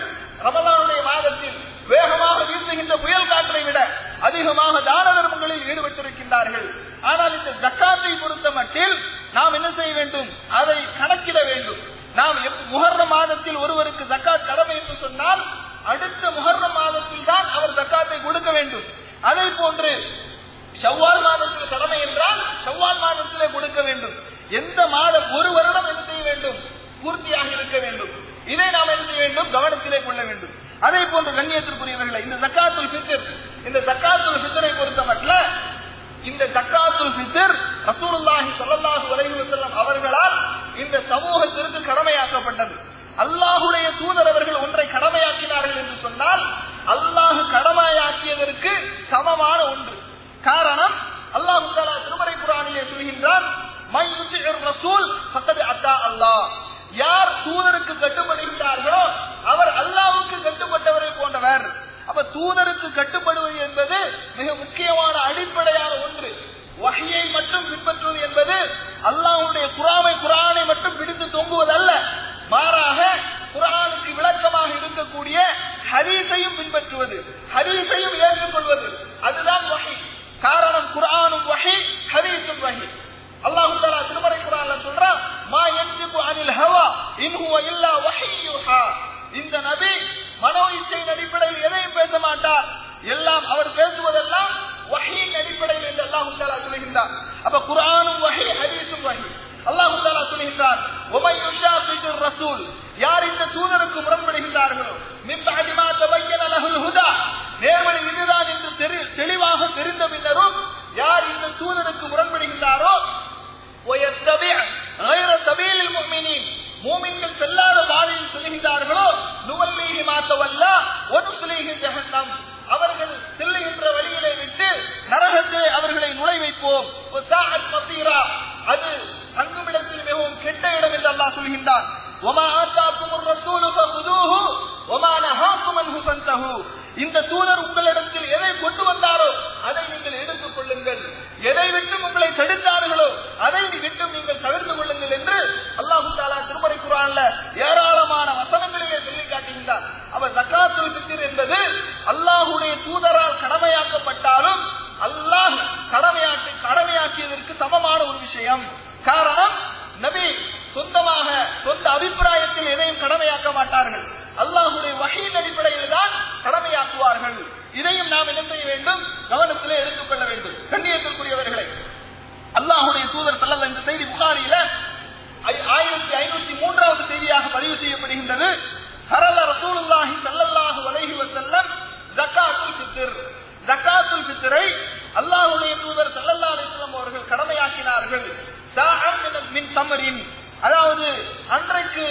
ரமலானுடைய மாதத்தில் வேகமாக வீசுகின்ற புயல் காற்றை விட அதிகமாக தான தர்மங்களில் ஈடுபட்டிருக்கின்றார்கள். ஆனால் இந்த ஜக்காத்தை பொறுத்த மட்டில் நாம் என்ன செய்ய வேண்டும்? அதை கணக்கிட வேண்டும். நாம் முஹர்ரம் மாதத்தில் ஒருவருக்கு ஜக்காத் கடமை என்று சொன்னால் அடுத்த முஹர்ரம் மாதத்தில் தான் அவர் ஜக்காத்தை கொடுக்க வேண்டும். அதை போன்று ஷவ்வால் மாதத்தில் கடமை என்றால் ஷவ்வால் மாதத்திலே கொடுக்க வேண்டும். எந்த மாதம் ஒரு வருடம் என்ன செய்ய வேண்டும்? பூர்த்தியாக இருக்க வேண்டும். இதை நாம் என்ன செய்ய வேண்டும்? கவனத்திலே கொள்ள வேண்டும். அதே போன்று கண்ணியத்திற்குரியவர்களை, இந்த ஜக்காத்துல் ஃபித்ர், இந்த ஜக்காத்துல் ஃபித்ரை பொறுத்த மட்டும் இந்த ஜக்காத்துல் ஃபித்ர் ரசூலுல்லாஹி ஸல்லல்லாஹு அலைஹி வஸல்லம் அவர்களால் இந்த சமூகத்திற்கு கடமையாக்கப்பட்டது. அல்லாஹ்வுடைய தூதர் அவர்கள் ஒன்றை கடமையாக்கினார்கள் என்று சொன்னால் அல்லாஹ் கடமையாக்கியதற்கு சமமான ஒன்று. காரணம், அல்லாஹ் தஆலா திருமறை குர்ஆனிலே சொல்கின்றான், மை யுத்திஇர் ரசூல் ஃபக்கத் அத்தா அல்லாஹ். யார் தூதருக்கு கட்டுப்படுகிறார்களோ அவர் அல்லாஹ்வுக்கு கட்டுப்பட்டவரை போன்றவர். அப்ப தூதருக்கு கட்டுப்படுவது என்பது மிக முக்கியமான அடிப்படையான ஒன்று. வஹ்யை மட்டும் பின்பற்றுவது என்பது அல்லாஹ்வுடைய குர்ஆனை மட்டும் பிடித்து தொங்குவதல்ல, மாறாக குர்ஆனுக்கு விளக்கமாக இருக்கக்கூடிய ஹதீஸையும் பின்பற்றுவது, ஹதீஸையும் ஏற்றுக்கொள்வது, அதுதான் வஹி. காரணம், குர்ஆனும் வஹி, ஹதீஸும் வஹி. அல்லாஹ் தஆலா திருமறை குர்ஆன்ல சொல்றான், மா யன்திகு அனில் ஹவா இன் ஹுவ இல்லா வஹியுஹா. இந்த நபி மனோ இச்சையின் அடிப்படையில் எதையும் பேச மாட்டார், எல்லாம் அவர் பேசுவதெல்லாம் வஹியின் அடிப்படையில் என்று அல்லாஹ் தஆலா சொல்கின்றார். அப்ப குர்ஆனும் வஹி, ஹதீஸும் வஹி. அல்லாஹ் தஆலா சொல்கின்றார், வமை யுஷாபிகுர் ரசூல். யார் இந்த தூதருக்கு முரண்படுகின்றார்களோ, மின் பஅதி மா தபய்யன லஹுல் ஹுதா, நேர்வழி இதுதான் என்று தெளிவாக தெரிந்த பின்னரும் யார் இந்த தூதருக்கு முரண்படுகின்றாரோ, وَيَتَّبِعْ غَيْرَ سَبِيلِ الْمُؤْمِنِينَ, மூமின்கள் செல்லாத பாதையில் செல்கின்றார்களோ, நுவல்லிஹி மா தவல்லா வனுஸ்லிஹி ஜஹன்னம், அவர்கள் செல்லுகின்ற வழிகளை விட்டு நரகத்திலே அவர்களை நுழை வைப்போம். வஸாஅத் மஸீரா, அது தங்குமிடத்தில் மிகவும் கெட்ட இடம் என்று அல்லாஹ் சொல்கின்றான். வமா ஆதாகுமுர் ரசூலு ஃபகுதூஹு வமா நஹாகும் அன்ஹு ஃபன்தஹு. இந்த தூதர் உங்களிடத்தில் எதை கொண்டு வந்தாரோ அதை நீங்கள் எடுத்துக் கொள்ளுங்கள், எதை விட்டு உங்களை தடுத்தார்களோ அதை விட்டு நீங்கள் தவிர்த்து கொள்ளுங்கள் என்று அல்லாஹ் தஆலா திருமறை குர்ஆன்ல ஏராளமான வசனங்களிலே சொல்லி காட்டுகின்றார். அவர் ஜக்காத்துல் ஃபித்ர் என்பது அல்லாஹ்வுடைய தூதரால் கடமையாக்கப்பட்டாலும் அல்லாஹ் கடமையாக்கியதற்கு சமமான ஒரு விஷயம். காரணம், நபி சொந்தமாக சொந்த அபிப்பிராயத்தில் எதையும் கடமையாக்க மாட்டார்கள், அல்லாஹ்வுடைய வஹீயின் அடிப்படையில் தான் கடமையாக்குவார்கள். இதையும் நாம் என்ன செய்ய வேண்டும்? கவனத்திலே எடுத்துக்கொள்ள வேண்டும். கண்ணியத்திற்குரியவர்களே, அல்லாஹ்வுடைய தூதர் ஸல்லல்லாஹு இந்த செய்தி புகாரியில 1503வது செய்தியாக பதிவு செய்யப்படுகின்றது. ஹரல ரசூலுல்லாஹி ஸல்லல்லாஹு அலைஹி வஸல்லம் ஜக்காத்துல் ஃபித்ர். ஜக்காத்துல் ஃபித்ரை அல்லாஹ்வுடைய தூதர் ஸல்லல்லாஹு அலைஹி வஸல்லம் அவர்கள் கடமையாக்கினார்கள். சாஅன் மின் தம்ரின், அதாவது அன்றைக்கு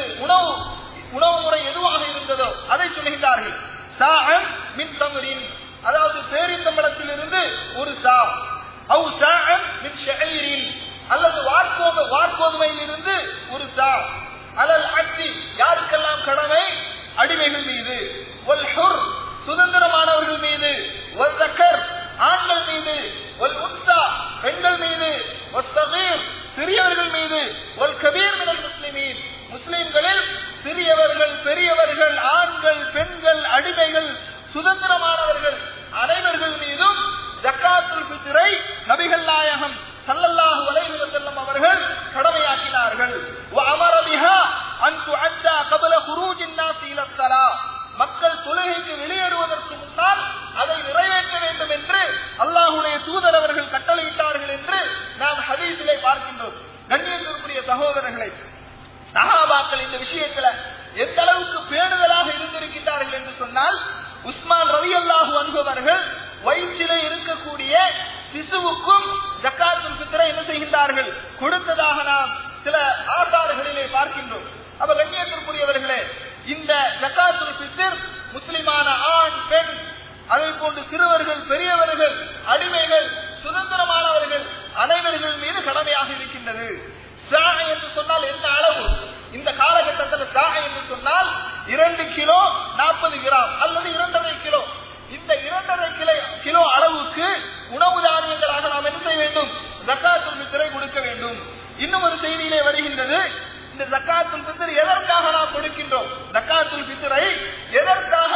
உணவு முறை எதுவாக இருந்ததோ அதை சொல்கிறார்கள். சாஅன் மின் தம்ரின், அதாவது பேரித்தம்பளத்திலிருந்து ஒரு சா, அவு சாஅன் மின் ஷஅீரின், அல்லது வார்கோதுமையிலிருந்து ஒரு சா. அலல் அக்தி, யாருக்கெல்லாம் கடமை? அடிமைகள் மீது. வல் ஹுர், சுதந்திரமானவர்கள் மீது. வல் ஸக்கர், ஆண்கள் மீது. வல் உன்ஸா, பெண்கள் மீது. வல் ஸகீர், சிறியவர்கள் மீது. வல் கபீர் மினல் முஸ்லிமீன், முஸ்லிம்களில் சிறியவர்கள், பெரியவர்கள், ஆண்கள், பெண்கள், அடிமைகள், சுதந்திரமானவர்கள் அனைவர்கள் மீதும் ஜக்காத்துல் ஃபித்ரை நபிகள் நாயகம் ஸல்லல்லாஹு அலைஹி வஸல்லம் அவர்கள் கடமையாக்கினார்கள். வஅமர பிஹா அன் துஅத்தா قبل خروج الناس الى الصلاه, மக்கள் தொழுகைக்கு வெளியேறுவதற்கு முன்னால் அதை நிறைவேற்ற வேண்டும் என்று அல்லாஹ்வுடைய தூதர் அவர்கள் கட்டளையிட்டார்கள் என்று நாம் ஹதீஸிலே பார்க்கின்றோம். கண்ணியத்திற்குரிய சகோதரர்களே, சஹாபாக்கள் இந்த விஷயத்துல எந்த அளவுக்கு பேணுதலாக இருந்திருக்கிறார்கள் என்று சொன்னால், உஸ்மான் ரலியல்லாஹு அன்ஹு அவர்கள் வயிற்றிலே இருக்கக்கூடிய சிசுவுக்கும் ஜக்காத்துல் ஃபித்ரை என்ன செய்கின்றார்கள்? கொடுத்ததாக நாம் சில ஆதாரங்களிலே பார்க்கின்றோம். அப்ப கண்ணியத்திற்குரியவர்களே, இந்த ஜக்காத்துல் ஃபித்ர் முஸ்லிமான ஆண், பெண், அதை போன்று சிறுவர்கள், பெரியவர்கள், அடிமைகள், சுதந்திரமானவர்கள் அனைவர்கள் மீது கடமையாக இருக்கின்றது. சா என்று சொன்னால் என்ன அளவு? இந்த காலகட்டத்தில் சா என்று சொன்னால் 2 கிலோ 40 கிராம் அல்லது 2.5 கிலோ. இந்த 2.5 கிலோ அளவுக்கு உணவு தானியங்களாக நாம் என்ன செய்ய வேண்டும்? ஜக்காத்துல் ஃபித்ரை கொடுக்க வேண்டும். இன்னும் ஒரு செய்தியிலே வருகின்றது, இந்த ஜக்காத்துல் ஃபித்ர் எதற்காக நாம் கொடுக்கின்றோம்? ஜக்காத்துல் ஃபித்ரை எதற்காக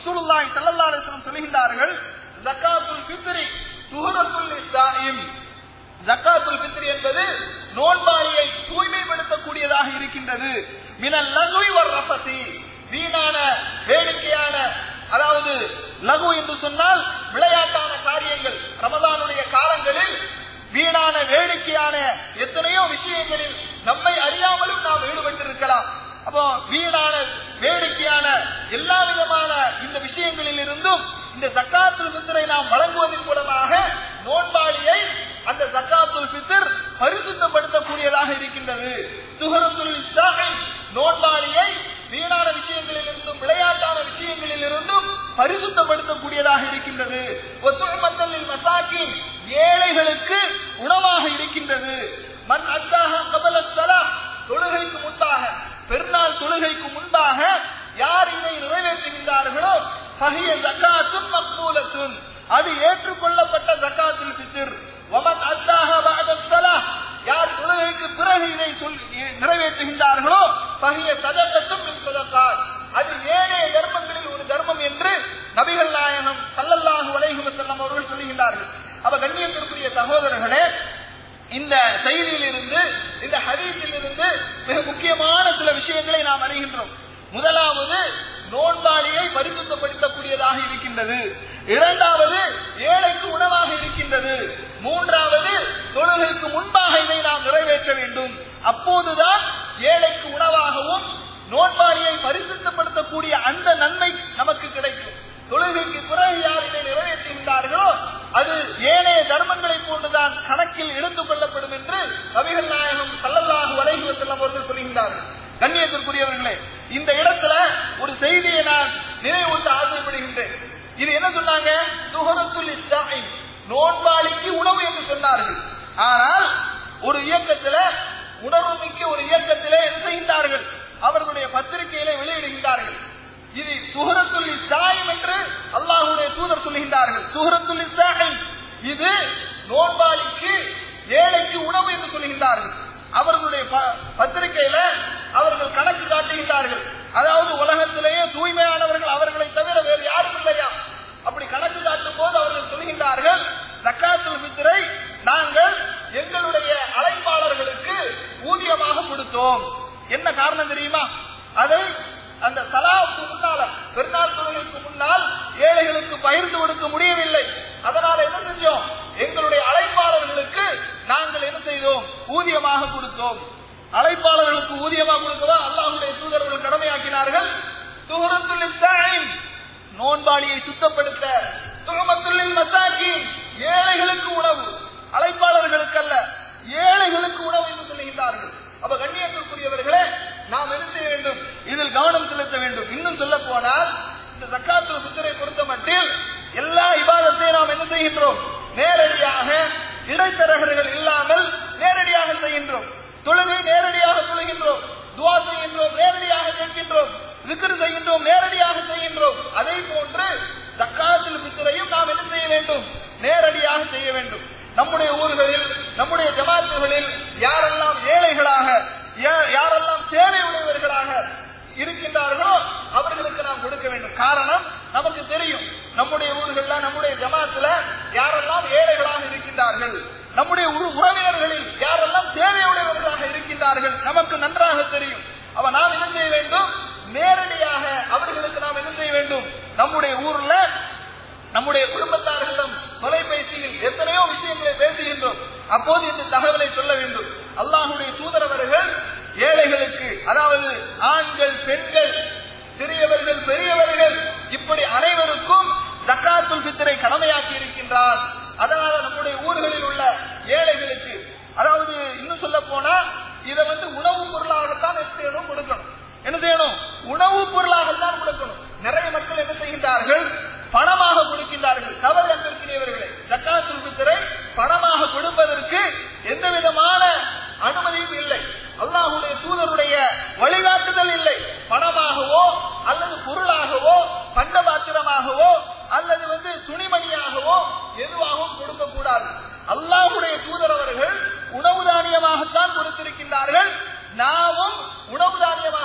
ரசூலுல்லாஹி ஸல்லல்லாஹு அலைஹி வஸல்லம் சொல்லுகின்றார்கள், ஜகாத்துல் ஃபித்ரி துஹரத்துல் லிஸ்ஸாயிம். ஜகாத்துல் ஃபித்ரி என்பது நோன்பாளியை தூய்மைப்படுத்தக்கூடியதாக இருக்கின்றது. மினல் லகுவி வர் ரஃபதி, வீணான வேடிக்கையான, அதாவது லகு என்று சொன்னால் விளையாட்டான காரியங்கள். ரமதானுடைய காலங்களில் வீணான வேடிக்கையான எத்தனையோ விஷயங்களில் நம்மை அறியாமலும் நாம் ஈடுபட்டிருக்கலாம். அப்போ வீணான வேடிக்கையான எல்லா விதமான இந்த விஷயங்களில் இருந்தும் இந்த ஜகாத்துல் ஃபித்ரை நாம் வழங்குவதன் மூலமாக நோன்பாளியை அந்த ஜகாத்துல் ஃபித்ர் பரிசுத்தப்படுத்தக்கூடியதாக இருக்கின்றது. துஹரத்துல் லிஸ்ஸாயிம், நோன்பாளியை வீணான விஷயங்களில் இருந்தும் விளையாட்டான விஷயங்களில் இருந்தும் பரிசுத்தப்படுத்தக்கூடியதாக இருக்கின்றது. வதுஅமத்தல் லில் மசாகின், ஏழைகளுக்கு உணவாக இருக்கின்றது. மன் அத்தாஹ கபல ஸலாஹ், தொழுகைக்கு முன்பாக, பெருநாள் தொழுகைக்கு முன்பாக யார் இதை நிறைவேற்றுகின்றார்களோ ஃபஹிய ஜகாத்துன் மக்பூலத்துன், அது ஏற்றுக்கொள்ளப்பட்ட ஜகாத்துல் ஃபித்ர். வமன் அத்தாஹ பஅத ஸலாஹ், யார் தொழுகைக்கு பிறகு இதை நிறைவேற்றுகின்றார்களோ ஃபஹிய ஸதகத்துன் மின் ஸதகாத், அது ஏனைய தர்மங்களில் ஒரு தர்மம் என்று நபிகள் நாயகம் ஸல்லல்லாஹு அலைஹி வஸல்லம் அவர்கள் சொல்லுகின்றார்கள். அப்ப கண்ணியத்திற்குரிய சகோதரர்களே, இந்த செய்தியிலிருந்து, இந்த ஹதீஸிலிருந்து மிக முக்கியமான சில விஷயங்களை நாம் அறிகின்றோம். முதலாவது, நோன்பாளியை பரிசுத்தப்படுத்தக்கூடியதாக இருக்கின்றது. இரண்டாவது, ஏழைக்கு உணவாக இருக்கின்றது. மூன்றாவது, தொழுகைக்கு முன்பாக இதை நாம் நிறைவேற்ற வேண்டும். அப்போதுதான் ஏழைக்கு உணவாகவும் நோன்பாளியை பரிசுத்தப்படுத்தக்கூடிய அந்த நன்மை நமக்கு கிடைக்கும். தொழுகைக்கு பிறகு யார் இதை நிறைவேற்றுகின்றார்களோ அது ஏனைய தர்மங்களை போன்றுதான் கணக்கில் எடுத்துக் கொள்ளப்படும் என்று நபிகள் நாயகம் ஸல்லல்லாஹு அலைஹி வஸல்லம் அவர்கள் சொல்கின்றார்கள். கண்ணியத்திற்குரியவர்களே, இந்த இடத்துல ஒரு செய்தியை நான் நினைவூட்ட ஆசைப்படுகின்றேன். இது என்ன சொன்னாங்க? துஹரத்துல் லிஸ்ஸாயிம், நோன்பாளிக்கு உணவு என்று சொன்னார்கள். ஆனால் ஒரு இயக்கத்துல, உணர்வு மிக்க ஒரு இயக்கத்திலே என்ன செய்கின்றார்கள்? அவர்களுடைய பத்திரிகையிலே வெளியிடுகின்றார்கள். இது துஹரத்துல் லிஸ்ஸாயிம் என்று அல்லாஹ்வுடைய தூதர் சொல்கின்றார்கள். துஹரத்துல் லிஸ்ஸாயிம், இது நோன்பாளிக்கு, ஏழைக்கு உணவு என்று சொல்கின்றார்கள். அவர்களுடைய பத்திரிகையில அவர்கள் கணக்கு காட்டுகின்றார்கள். அதாவது உலகத்திலேயே தூய்மையானவர்கள் அவர்களை தவிர வேறு யாரும் இல்லையா? அப்படி கணக்கு காட்டும் போது அவர்கள் சொல்கின்றார்கள், ஜகாத்துல் ஃபித்ரை நாங்கள் எங்களுடைய அழைப்பாளர்களுக்கு ஊதியமாக கொடுத்தோம். என்ன காரணம் தெரியுமா? அதை அந்த சலாவுக்கு முன்னால, பெருநாள் தொழுகைக்கு முன்னால் ஏழைகளுக்கு பகிர்ந்து கொடுக்க முடியவில்லை. அதனால என்ன செஞ்சோம்? எங்களுடைய அழைப்பாளர்களுக்கு நாங்கள் என்ன செய்தோம்? ஊதியமாக கொடுத்தோம். அழைப்பாளர்களுக்கு ஊதியமாக கொடுக்கவா அல்லாஹ்வுடைய தூதர்கள் கடமையாக்கினார்கள். துஹரத்துல் லிஸ்ஸாயிம், நோன்பாளியை சுத்தப்படுத்த. துஹமத்துல் லில் மசாகின், ஏழைகளுக்கு உணவு, அழைப்பாளர்களுக்கு அல்ல, ஏழைகளுக்கு உணவு என்று சொல்லுகின்றார்கள். அப்ப கண்ணியத்திற்குரியவர்களே, நாம் என்ன செய்ய வேண்டும்? இதில் கவனம் செலுத்த வேண்டும். இன்னும் சொல்ல போனால், இந்த ஜகாத்துல் ஃபித்ரை பொறுத்த மட்டில் எல்லா இபாதத்தையும் நாம் என்ன செய்கின்றோம்? நேரடியாக, இடைத்தரகர்கள் இல்லாமல் நேரடியாக செய்கின்றோம். தொழுகை நேரடியாக தொழுகின்றோம், துஆ செய்கின்றோம், நேரடியாக கேட்கின்றோம், zikr செய்கின்றோம், நேரடியாக செய்கின்றோம். அதே போன்று ஜகாத்துல் ஃபித்ரையும் நாம் என்ன செய்ய வேண்டும்? நேரடியாக செய்ய வேண்டும். நம்முடைய ஊர்களில், நம்முடைய ஜமாத்துகளில் யாரெல்லாம் ஏழைகளாக, யாரெல்லாம் தேவை உடையவர்களாக இருக்கின்றார்களோ அவர்களுக்கு நாம் கொடுக்க வேண்டும். காரணம், நமக்கு தெரியும் நம்முடைய ஊர்கள்ல, நம்முடைய ஜமாத்துல யாரெல்லாம் ஏழைகளாக இருக்கின்றார்கள், நம்முடைய உறவினர்களில் யாரெல்லாம் தேவையுடையவர்களாக இருக்கின்றார்கள் நமக்கு நன்றாக தெரியும். அப்ப நாம் என்ன செய்ய வேண்டும்? நேரடியாக அவர்களுக்கு நாம் என்ன செய்ய வேண்டும்? நம்முடைய ஊர்ல, நம்முடைய குடும்பத்தார்களிடம் தொலைபேசியில் எத்தனையோ விஷயங்களை பேசுகின்றோம். அப்போது இந்த தகவலை சொல்ல வேண்டும். அல்லாஹ்வுடைய தூதர் அவர்கள் ஏழைகளுக்கு, அதாவது ஆண்கள், பெண்கள், சிறியவர்கள், பெரியவர்கள், இப்படி அனைவருக்கும் ஜகாத்துல் ஃபித்ரை கடமையாக்கி இருக்கின்றார். அதனால நம்முடைய ஊர்களில் உள்ள ஏழைகளுக்கு, அதாவது இன்னும் சொல்ல போனா இதை உணவு பொருளாகத்தான் என்ன செய்யணும்? கொடுக்கணும். என்ன செய்யணும்? உணவு பொருளாகத்தான் கொடுக்கணும். நிறைய மக்கள் என்ன செய்கின்றார்கள்? பணமாக கொடுக்கின்றார்கள். தவறு அன்பிற்குரியவர்களே, ஜகாத்துல் ஃபித்ரை பணமாக கொடுப்பதற்கு எந்த விதமான அனுமதியும் இல்லை. அல்லாஹ்வுடைய தூதருடைய வழிகாட்டுதல் இல்லை. பணமாகவோ அல்லது பொருளாகவோ பண்டபாத்திரமாகவோ அல்லது துணிமணியாகவோ எதுவாகவும் கொடுக்க கூடாது. அல்லாஹ்வுடைய தூதர் அவர்கள் உணவு தானியமாகத்தான் கொடுத்திருக்கின்றார்கள். நாமும் உணவு தானியமாக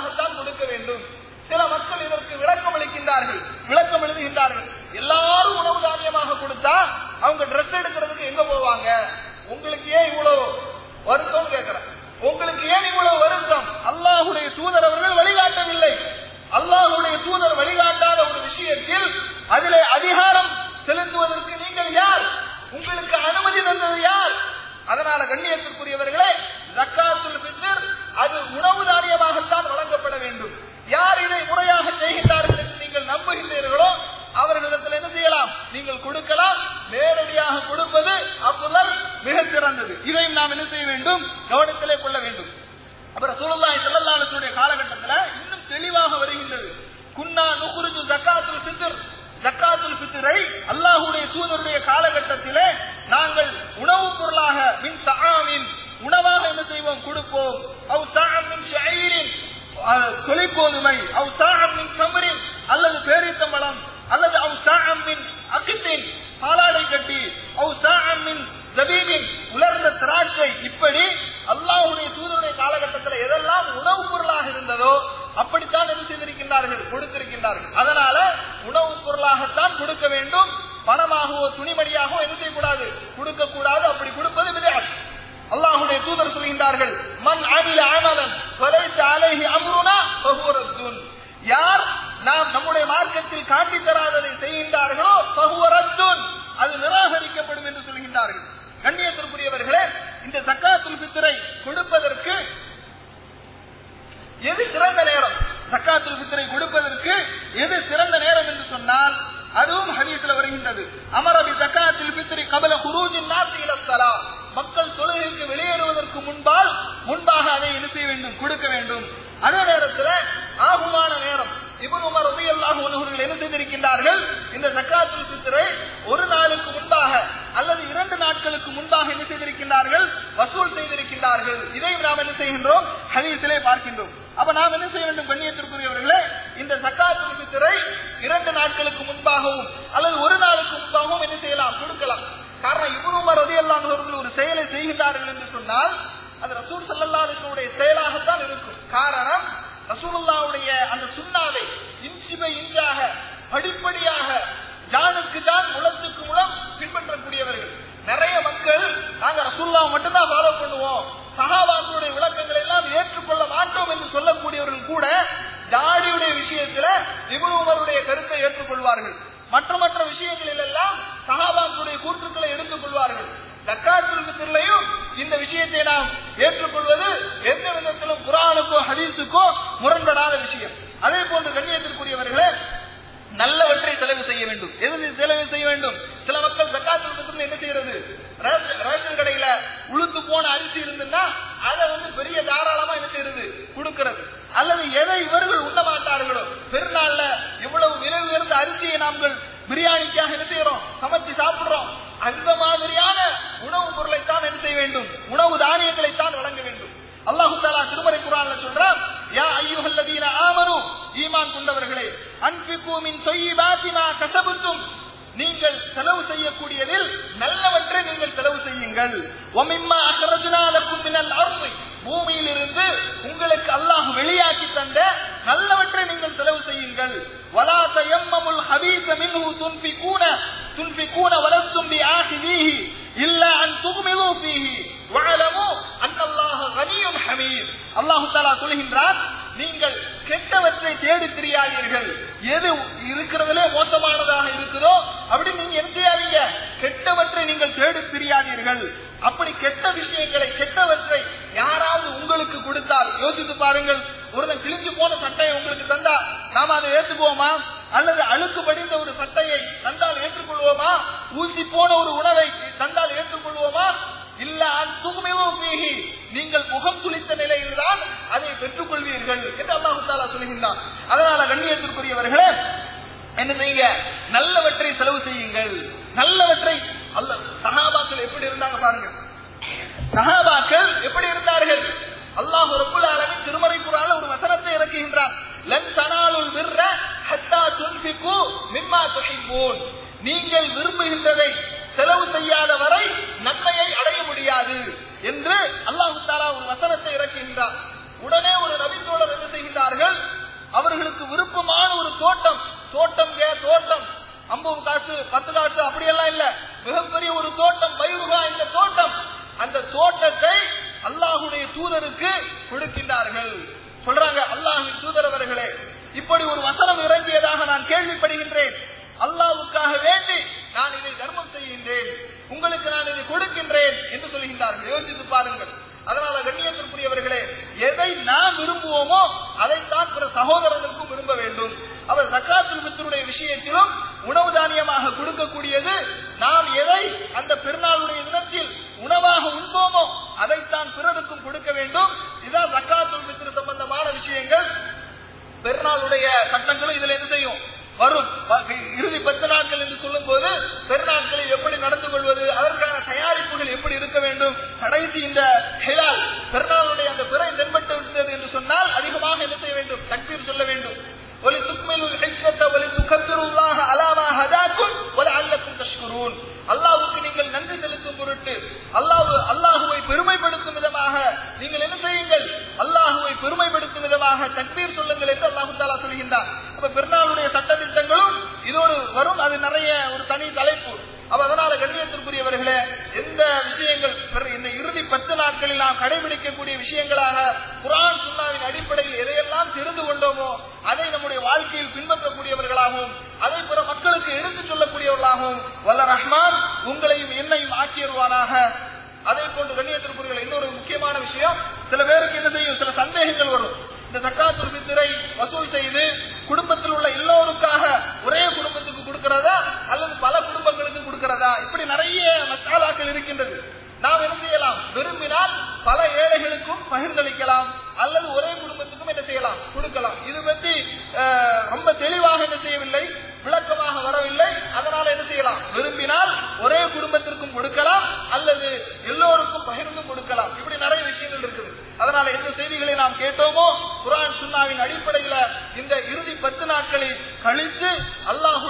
கோதுமை, அவ் சாஅம் மின் தம்ரின் அல்லது பேரித்தம்பழம், அல்லது அவ் சாஅம் மின் அக்தின் பாலாடை கட்டி, அவ் சாஅம் மின் ஜபீபின் உலர்ந்த திராட்சை. இப்படி அல்லாஹ்வுடைய தூதருடைய காலகட்டத்தில் எதெல்லாம் உணவுப் பொருளாக இருந்ததோ அப்படித்தான் என்ன செய்திருக்கின்றார்கள், கொடுத்திருக்கின்றார்கள். அதனால உணவுப் பொருளாகத்தான் கொடுக்க வேண்டும். பணமாகவோ துணிமணியாகவோ என்ன செய்யக்கூடாது, கொடுக்க கூடாது. அப்படி கொடுப்பது பித்அத். அல்லாஹ்வுடைய தூதர் சொல்கின்றார்கள், மன் அமில அமலன் ஃபலைஸ அலைஹி அம்ருனா ஃபஹுவ ரத்துன். யார் நாம் நம்முடைய மார்க்கத்தில் காட்டி தராததை செய்கின்றார்களோ ஃபஹுவ ரத்துன், அது நிராகரிக்கப்படும் என்று சொல்கின்றார்கள். கண்ணியத்திற்குரியவர்களே, இந்த ஜக்காத்துல் ஃபித்ரை கொடுப்பதற்கு எது சிறந்த நேரம்? ஜக்காத்துல் ஃபித்ரை கொடுப்பதற்கு எது சிறந்த நேரம் என்று சொன்னால் அதுவும் ஹதீஸ்ல வருகின்றது. அமர பி ஜக்காத்துல் ஃபித்ரி கபல குரூஜின் நாஸ் இல ஸலாத். மக்கள் தொழுகைக்கு வெளியேறுவதற்கு முன்பாக அதை என்ன செய்ய வேண்டும், கொடுக்க வேண்டும். அதே நேரத்தில் ஆகுமான நேரம் இப்னு உமர் ரலியல்லாஹு அன்ஹு அவர்கள் என்ன செய்திருக்கின்றார்கள், இந்த ஜக்காத்துல் ஃபித்ரை ஒரு நாளுக்கு முன்பாக அல்லது 2 நாட்களுக்கு முன்பாக என்ன செய்திருக்கின்றார்கள், வசூல் செய்திருக்கின்றார்கள். இதை நாம் என்ன செய்கின்றோம், ஹதீஸிலே பார்க்கின்றோம். அப்ப நாம் என்ன செய்ய வேண்டும் கண்ணியத்திற்குரியவர்களே, இந்த ஜக்காத்துல் ஃபித்ரை 2 நாட்களுக்கு முன்பாகவும் அல்லது ஒரு நாளுக்கு முன்பாகவும் என்ன செய்யலாம், கொடுக்கலாம். காரணம், இப்னு உமர் ரலியல்லாஹு அன்ஹு அவர்கள் ஒரு செயலை செய்கின்றார்கள் என்று சொன்னால் அது ரசூல் ஸல்லல்லாஹு அலைஹி வஸல்லம் செயலாகத்தான் இருக்கும். காரணம், ரசூலுல்லாஹ்வுடைய அந்த சுன்னாவை இன்ச் பை இன்சாக படிப்படியாக ஜானுக்கு ஜான் முழத்துக்கு முழம் பின்பற்றக்கூடியவர்கள். நிறைய மக்கள் நாங்க ரசூலுல்லாஹ் மட்டும்தான் ஃபாலோ பண்ணுவோம், சஹாபாக்களுடைய விளக்கங்களை எல்லாம் ஏற்றுக்கொள்ள மாட்டோம் என்று சொல்லக்கூடியவர்கள் கூட தாடியுடைய விஷயத்துல இப்னு உமருடைய கருத்தை ஏற்றுக்கொள்வார்கள். மற்ற விஷயங்களில் எல்லாம் சஹாபாக்களுடைய கூற்றுக்களை எடுத்துக் கொள்வார்கள். ஜக்காத்துல் ஃபித்ரிலையும் இந்த விஷயத்தை நாம் ஏற்றுக்கொள்வது எந்த விதத்திலும் குர்ஆனுக்கோ ஹதீஸுக்கோ முரண்படாத விஷயம். அதே போன்று கண்ணியத்திற்குரியவர்களே, நல்லவற்றை செலவு செய்ய வேண்டும். எது செலவு செய்ய வேண்டும்? சில மக்கள் ஜக்காத்துல் ஃபித்ர் என்ன செய்யறது, ரேஷன் கடையில உளுத்து போன அரிசி இருந்துன்னா அதை பெரிய தாராளமா என்ன செய்யறது, கொடுக்கிறது. அல்லது எதை இவர்கள் உண்ண மாட்டார்களோ, பெருநாள்ல இவ்வளவு விலை உயர்ந்த அரிசியை நாங்கள் பிரியாணிக்காக என்ன செய்யறோம், சமைச்சு சாப்பிடுறோம். அந்த மாதிரியான உணவு பொருளை தான் என்ன செய்ய வேண்டும், உணவு தானியங்களை தான் வழங்க வேண்டும். அல்லாஹ் தஆலா திருமறை குர்ஆன்ல சொல்றான், யா அய்யுஹல்லதீன ஆமனு, ஈமான் கொண்டவர்களே, அன்ஃபிகு மின் தய்யிபாத்தி மா கஸபதும், நீங்கள் செலவு செய்யக்கூடியதில் நல்லவற்றை நீங்கள் செலவு செய்யுங்கள். வமிம்மா அக்ரஜ்னா லக்கும் மினல் அர்தி, பூமியிலிருந்து உங்களுக்கு அல்லாஹ் வெளியாக்கி தந்த நல்லவற்றை நீங்கள் செலவு செய்யுங்கள். வலா தயம்மமுல் ஹபீஸ மின்ஹு துன்ஃபிகூன வலஸ்தும் பிஆஹிதீஹி இல்லா அன் துக்மிது ஃபீஹி வஅலமு அன்னல்லாஹ கனியுன் ஹமீத். அல்லாஹ் தஆலா சொல்கின்றார், நீங்கள் கெட்டவற்றை தேடி திரியாதீர்கள். எது இருக்கிறதுலே மோசமானதாக இருக்குதோ அப்படி நீங்க என்ன செய்யாதீங்க, கெட்டவற்றை நீங்கள் தேடி திரியாதீர்கள். அப்படி கெட்ட விஷயங்களை, கெட்டவற்றை யாராவது உங்களுக்கு கொடுத்தால் யோசித்து பாருங்கள். ஒருத்தன் கிழிஞ்சு போன சட்டையை உங்களுக்கு தந்தா நாம அதை ஏற்றுக்குவோமா? அல்லது அழுக்கு படிந்த ஒரு சட்டையை தந்தால் ஏற்றுக்கொள்வோமா? ஊசி போன ஒரு உணவை தந்தால் ஏற்றுக்கொள்வோமா? இல்ல அன்துக்மிது, நீங்கள் முகம் சுளித்த நிலையில் தான் அதை பெற்றுக் கொள்வீர்கள் என்று அல்லாஹ் தஆலா சொல்கின்றான். அதனால கண்ணியத்திற்குரியவர்களே, என்ன செய்யுங்க, நல்லவற்றை செலவு செய்யுங்கள். நல்லவற்றை சஹாபாக்கள் எப்படி இருந்தாங்க பாருங்க. சஹாபாக்கள் எப்படி இருந்தார்கள்? அல்லாஹ் ரப்பல் ஆலமீன் திருமறை குர்ஆன்ல ஒரு வசனத்தை இறக்குகின்றான், லன் தனாலுல் பிர்ர ஹத்தா துன்ஃபிகு மிம்மா துஹிப்பூன், நீங்கள் விரும்புகின்றதை செலவு செய்யாத வரை நன்மையை அடைய முடியாது என்று அல்லாஹ் தஆலா ஒரு வசனத்தை இறக்குகின்றார். உடனே ஒரு நபித்தோழர் என்ன செய்கின்றார்கள், அவர்களுக்கு விருப்பமான ஒரு தோட்டம் 50 காசு 10 காசு அப்படியெல்லாம் இல்ல, மிகப்பெரிய ஒரு தோட்டம், பைருகா இந்த தோட்டம், அந்த தோட்டத்தை அல்லாஹ்வுடைய தூதருக்கு கொடுக்கின்றார்கள். சொல்றாங்க, அல்லாஹ்வின் தூதர் அவர்களே, இப்படி ஒரு வசனம் இறங்கியதாக நான் கேள்விப்படுகின்றேன். அல்லாஹ்வுக்காக வேண்டி நான் இதை தர்மம் செய்கின்றேன், உங்களுக்கு நான் இதை கொடுக்கின்றேன் என்று சொல்கின்றார்கள். யோசித்து பாருங்கள். அதனால கண்ணியத்திற்குரியவர்களே, எதை நாம் விரும்புவோமோ அதைத்தான் பிற சகோதரர்களுக்கும் விரும்ப வேண்டும். அவர் ஜக்காத்துல் ஃபித்ருடைய விஷயத்திலும் உணவு தானியமாக கொடுக்கக்கூடியது, நாம் எதை அந்த பெருநாளுடைய தினத்தில் உணவாக உண்போமோ அதைத்தான் பிறருக்கும் கொடுக்க வேண்டும். இதான் ஜக்காத்துல் ஃபித்ர் சம்பந்தமான விஷயங்கள். பெருநாளுடைய சட்டங்களும் இதுல என்ன செய்யும் வரும். இறுதி 10 நாட்கள் என்று சொல்லும் போது பெருநாட்களில் எப்படி நடந்து கொள்வது, அதற்கான தயாரிப்புகள் எப்படி இருக்க வேண்டும். கடைசி இந்த ஹிலால் பெருநாளுடைய அந்த பிறை தென்பட்டு விட்டது என்று சொன்ன பின்னால் அதிகமாக என்ன செய்ய வேண்டும்? தக்பீர் சொல்ல வேண்டும். وَلِتُكْمِلُوا الْعِدَّةَ وَلِتُكَبِّرُوا اللَّهَ عَلَى مَا هَدَاكُمْ وَلَعَلَّكُمْ تَشْكُرُونَ. அல்லாஹ்வுக்கு நீங்கள் நன்றி செலுத்தும் பொருட்டு, அல்லாஹ்வை பெருமைப்படுத்தும் விதமாக நீங்கள் என்ன செய்யுங்கள்? அல்லாஹ்வை பெருமைப்படுத்தும் விதமாக தக்பீர் சொல்லுங்கள் என்று அல்லாஹ் தஆலா சொல்கின்றார். அப்ப பெருநாளுடைய சட்டதிட்டங்களும் இதோடு வரும். அது நிறைய ஒரு தனி தலைப்பு. அப்ப அதனால கண்ணியத்திற்குரியவர்களே, எந்த விஷயங்கள் இந்த இறுதி 10 நாட்களில் நாம் கடைபிடிக்கக்கூடிய விஷயங்களாக குர்ஆன் சுன்னாவின் அடிப்படையில் எதையெல்லாம் தெரிந்து கொண்டோமோ அதை நம்முடைய வாழ்க்கையில் பின்பற்றக்கூடியவர்களாகவும் அதை பிற மக்களுக்கு எடுத்துச் சொல்லக்கூடியவர்களாகவும் வல்ல ரஹ்மான் உங்களையும் என்னையும் ஆக்கியருவானாக. அதே போன்று கண்ணியத்திற்குரியவர்களே, இன்னொரு முக்கியமான விஷயம், சில பேருக்கு என்ன செய்யும், சில சந்தேகங்கள் வரும். இந்த ஜக்காத்துல் ஃபித்ரை வசூல் செய்து குடும்பத்தில் உள்ள எல்லோருக்காக ஒரே குடும்பத்துக்கு கொடுக்கிறதா அல்லது பல குடும்பங்களுக்கு கொடுக்கிறதா, இப்படி நிறைய மசாலாக்கள் இருக்கின்றது. நாம் என்ன செய்யலாம்? விரும்பினால் பல ஏழைகளுக்கும் பகிர்ந்தளிக்கலாம் அல்லது ஒரே குடும்பத்துக்கும் என்ன செய்யலாம்? கொடுக்கலாம். இது பற்றி ரொம்ப தெளிவாக என்ன செய்யவில்லை, விளக்கமாக வரவில்லை. அதனால என்ன செய்யலாம்? விரும்பினால் ஒரே குடும்பத்திற்கும் கொடுக்கலாம் அல்லது எல்லோருக்கும் பகிர்ந்தும் கொடுக்கலாம். இப்படி நிறைய விஷயங்கள் இருக்குது. அதனால எந்த செய்திகளை நாம் கேட்டோமோ குர்ஆன் சுன்னாவின் அடிப்படையில் இந்த இறுதி 10 நாட்களில் கழித்து அல்லாஹ்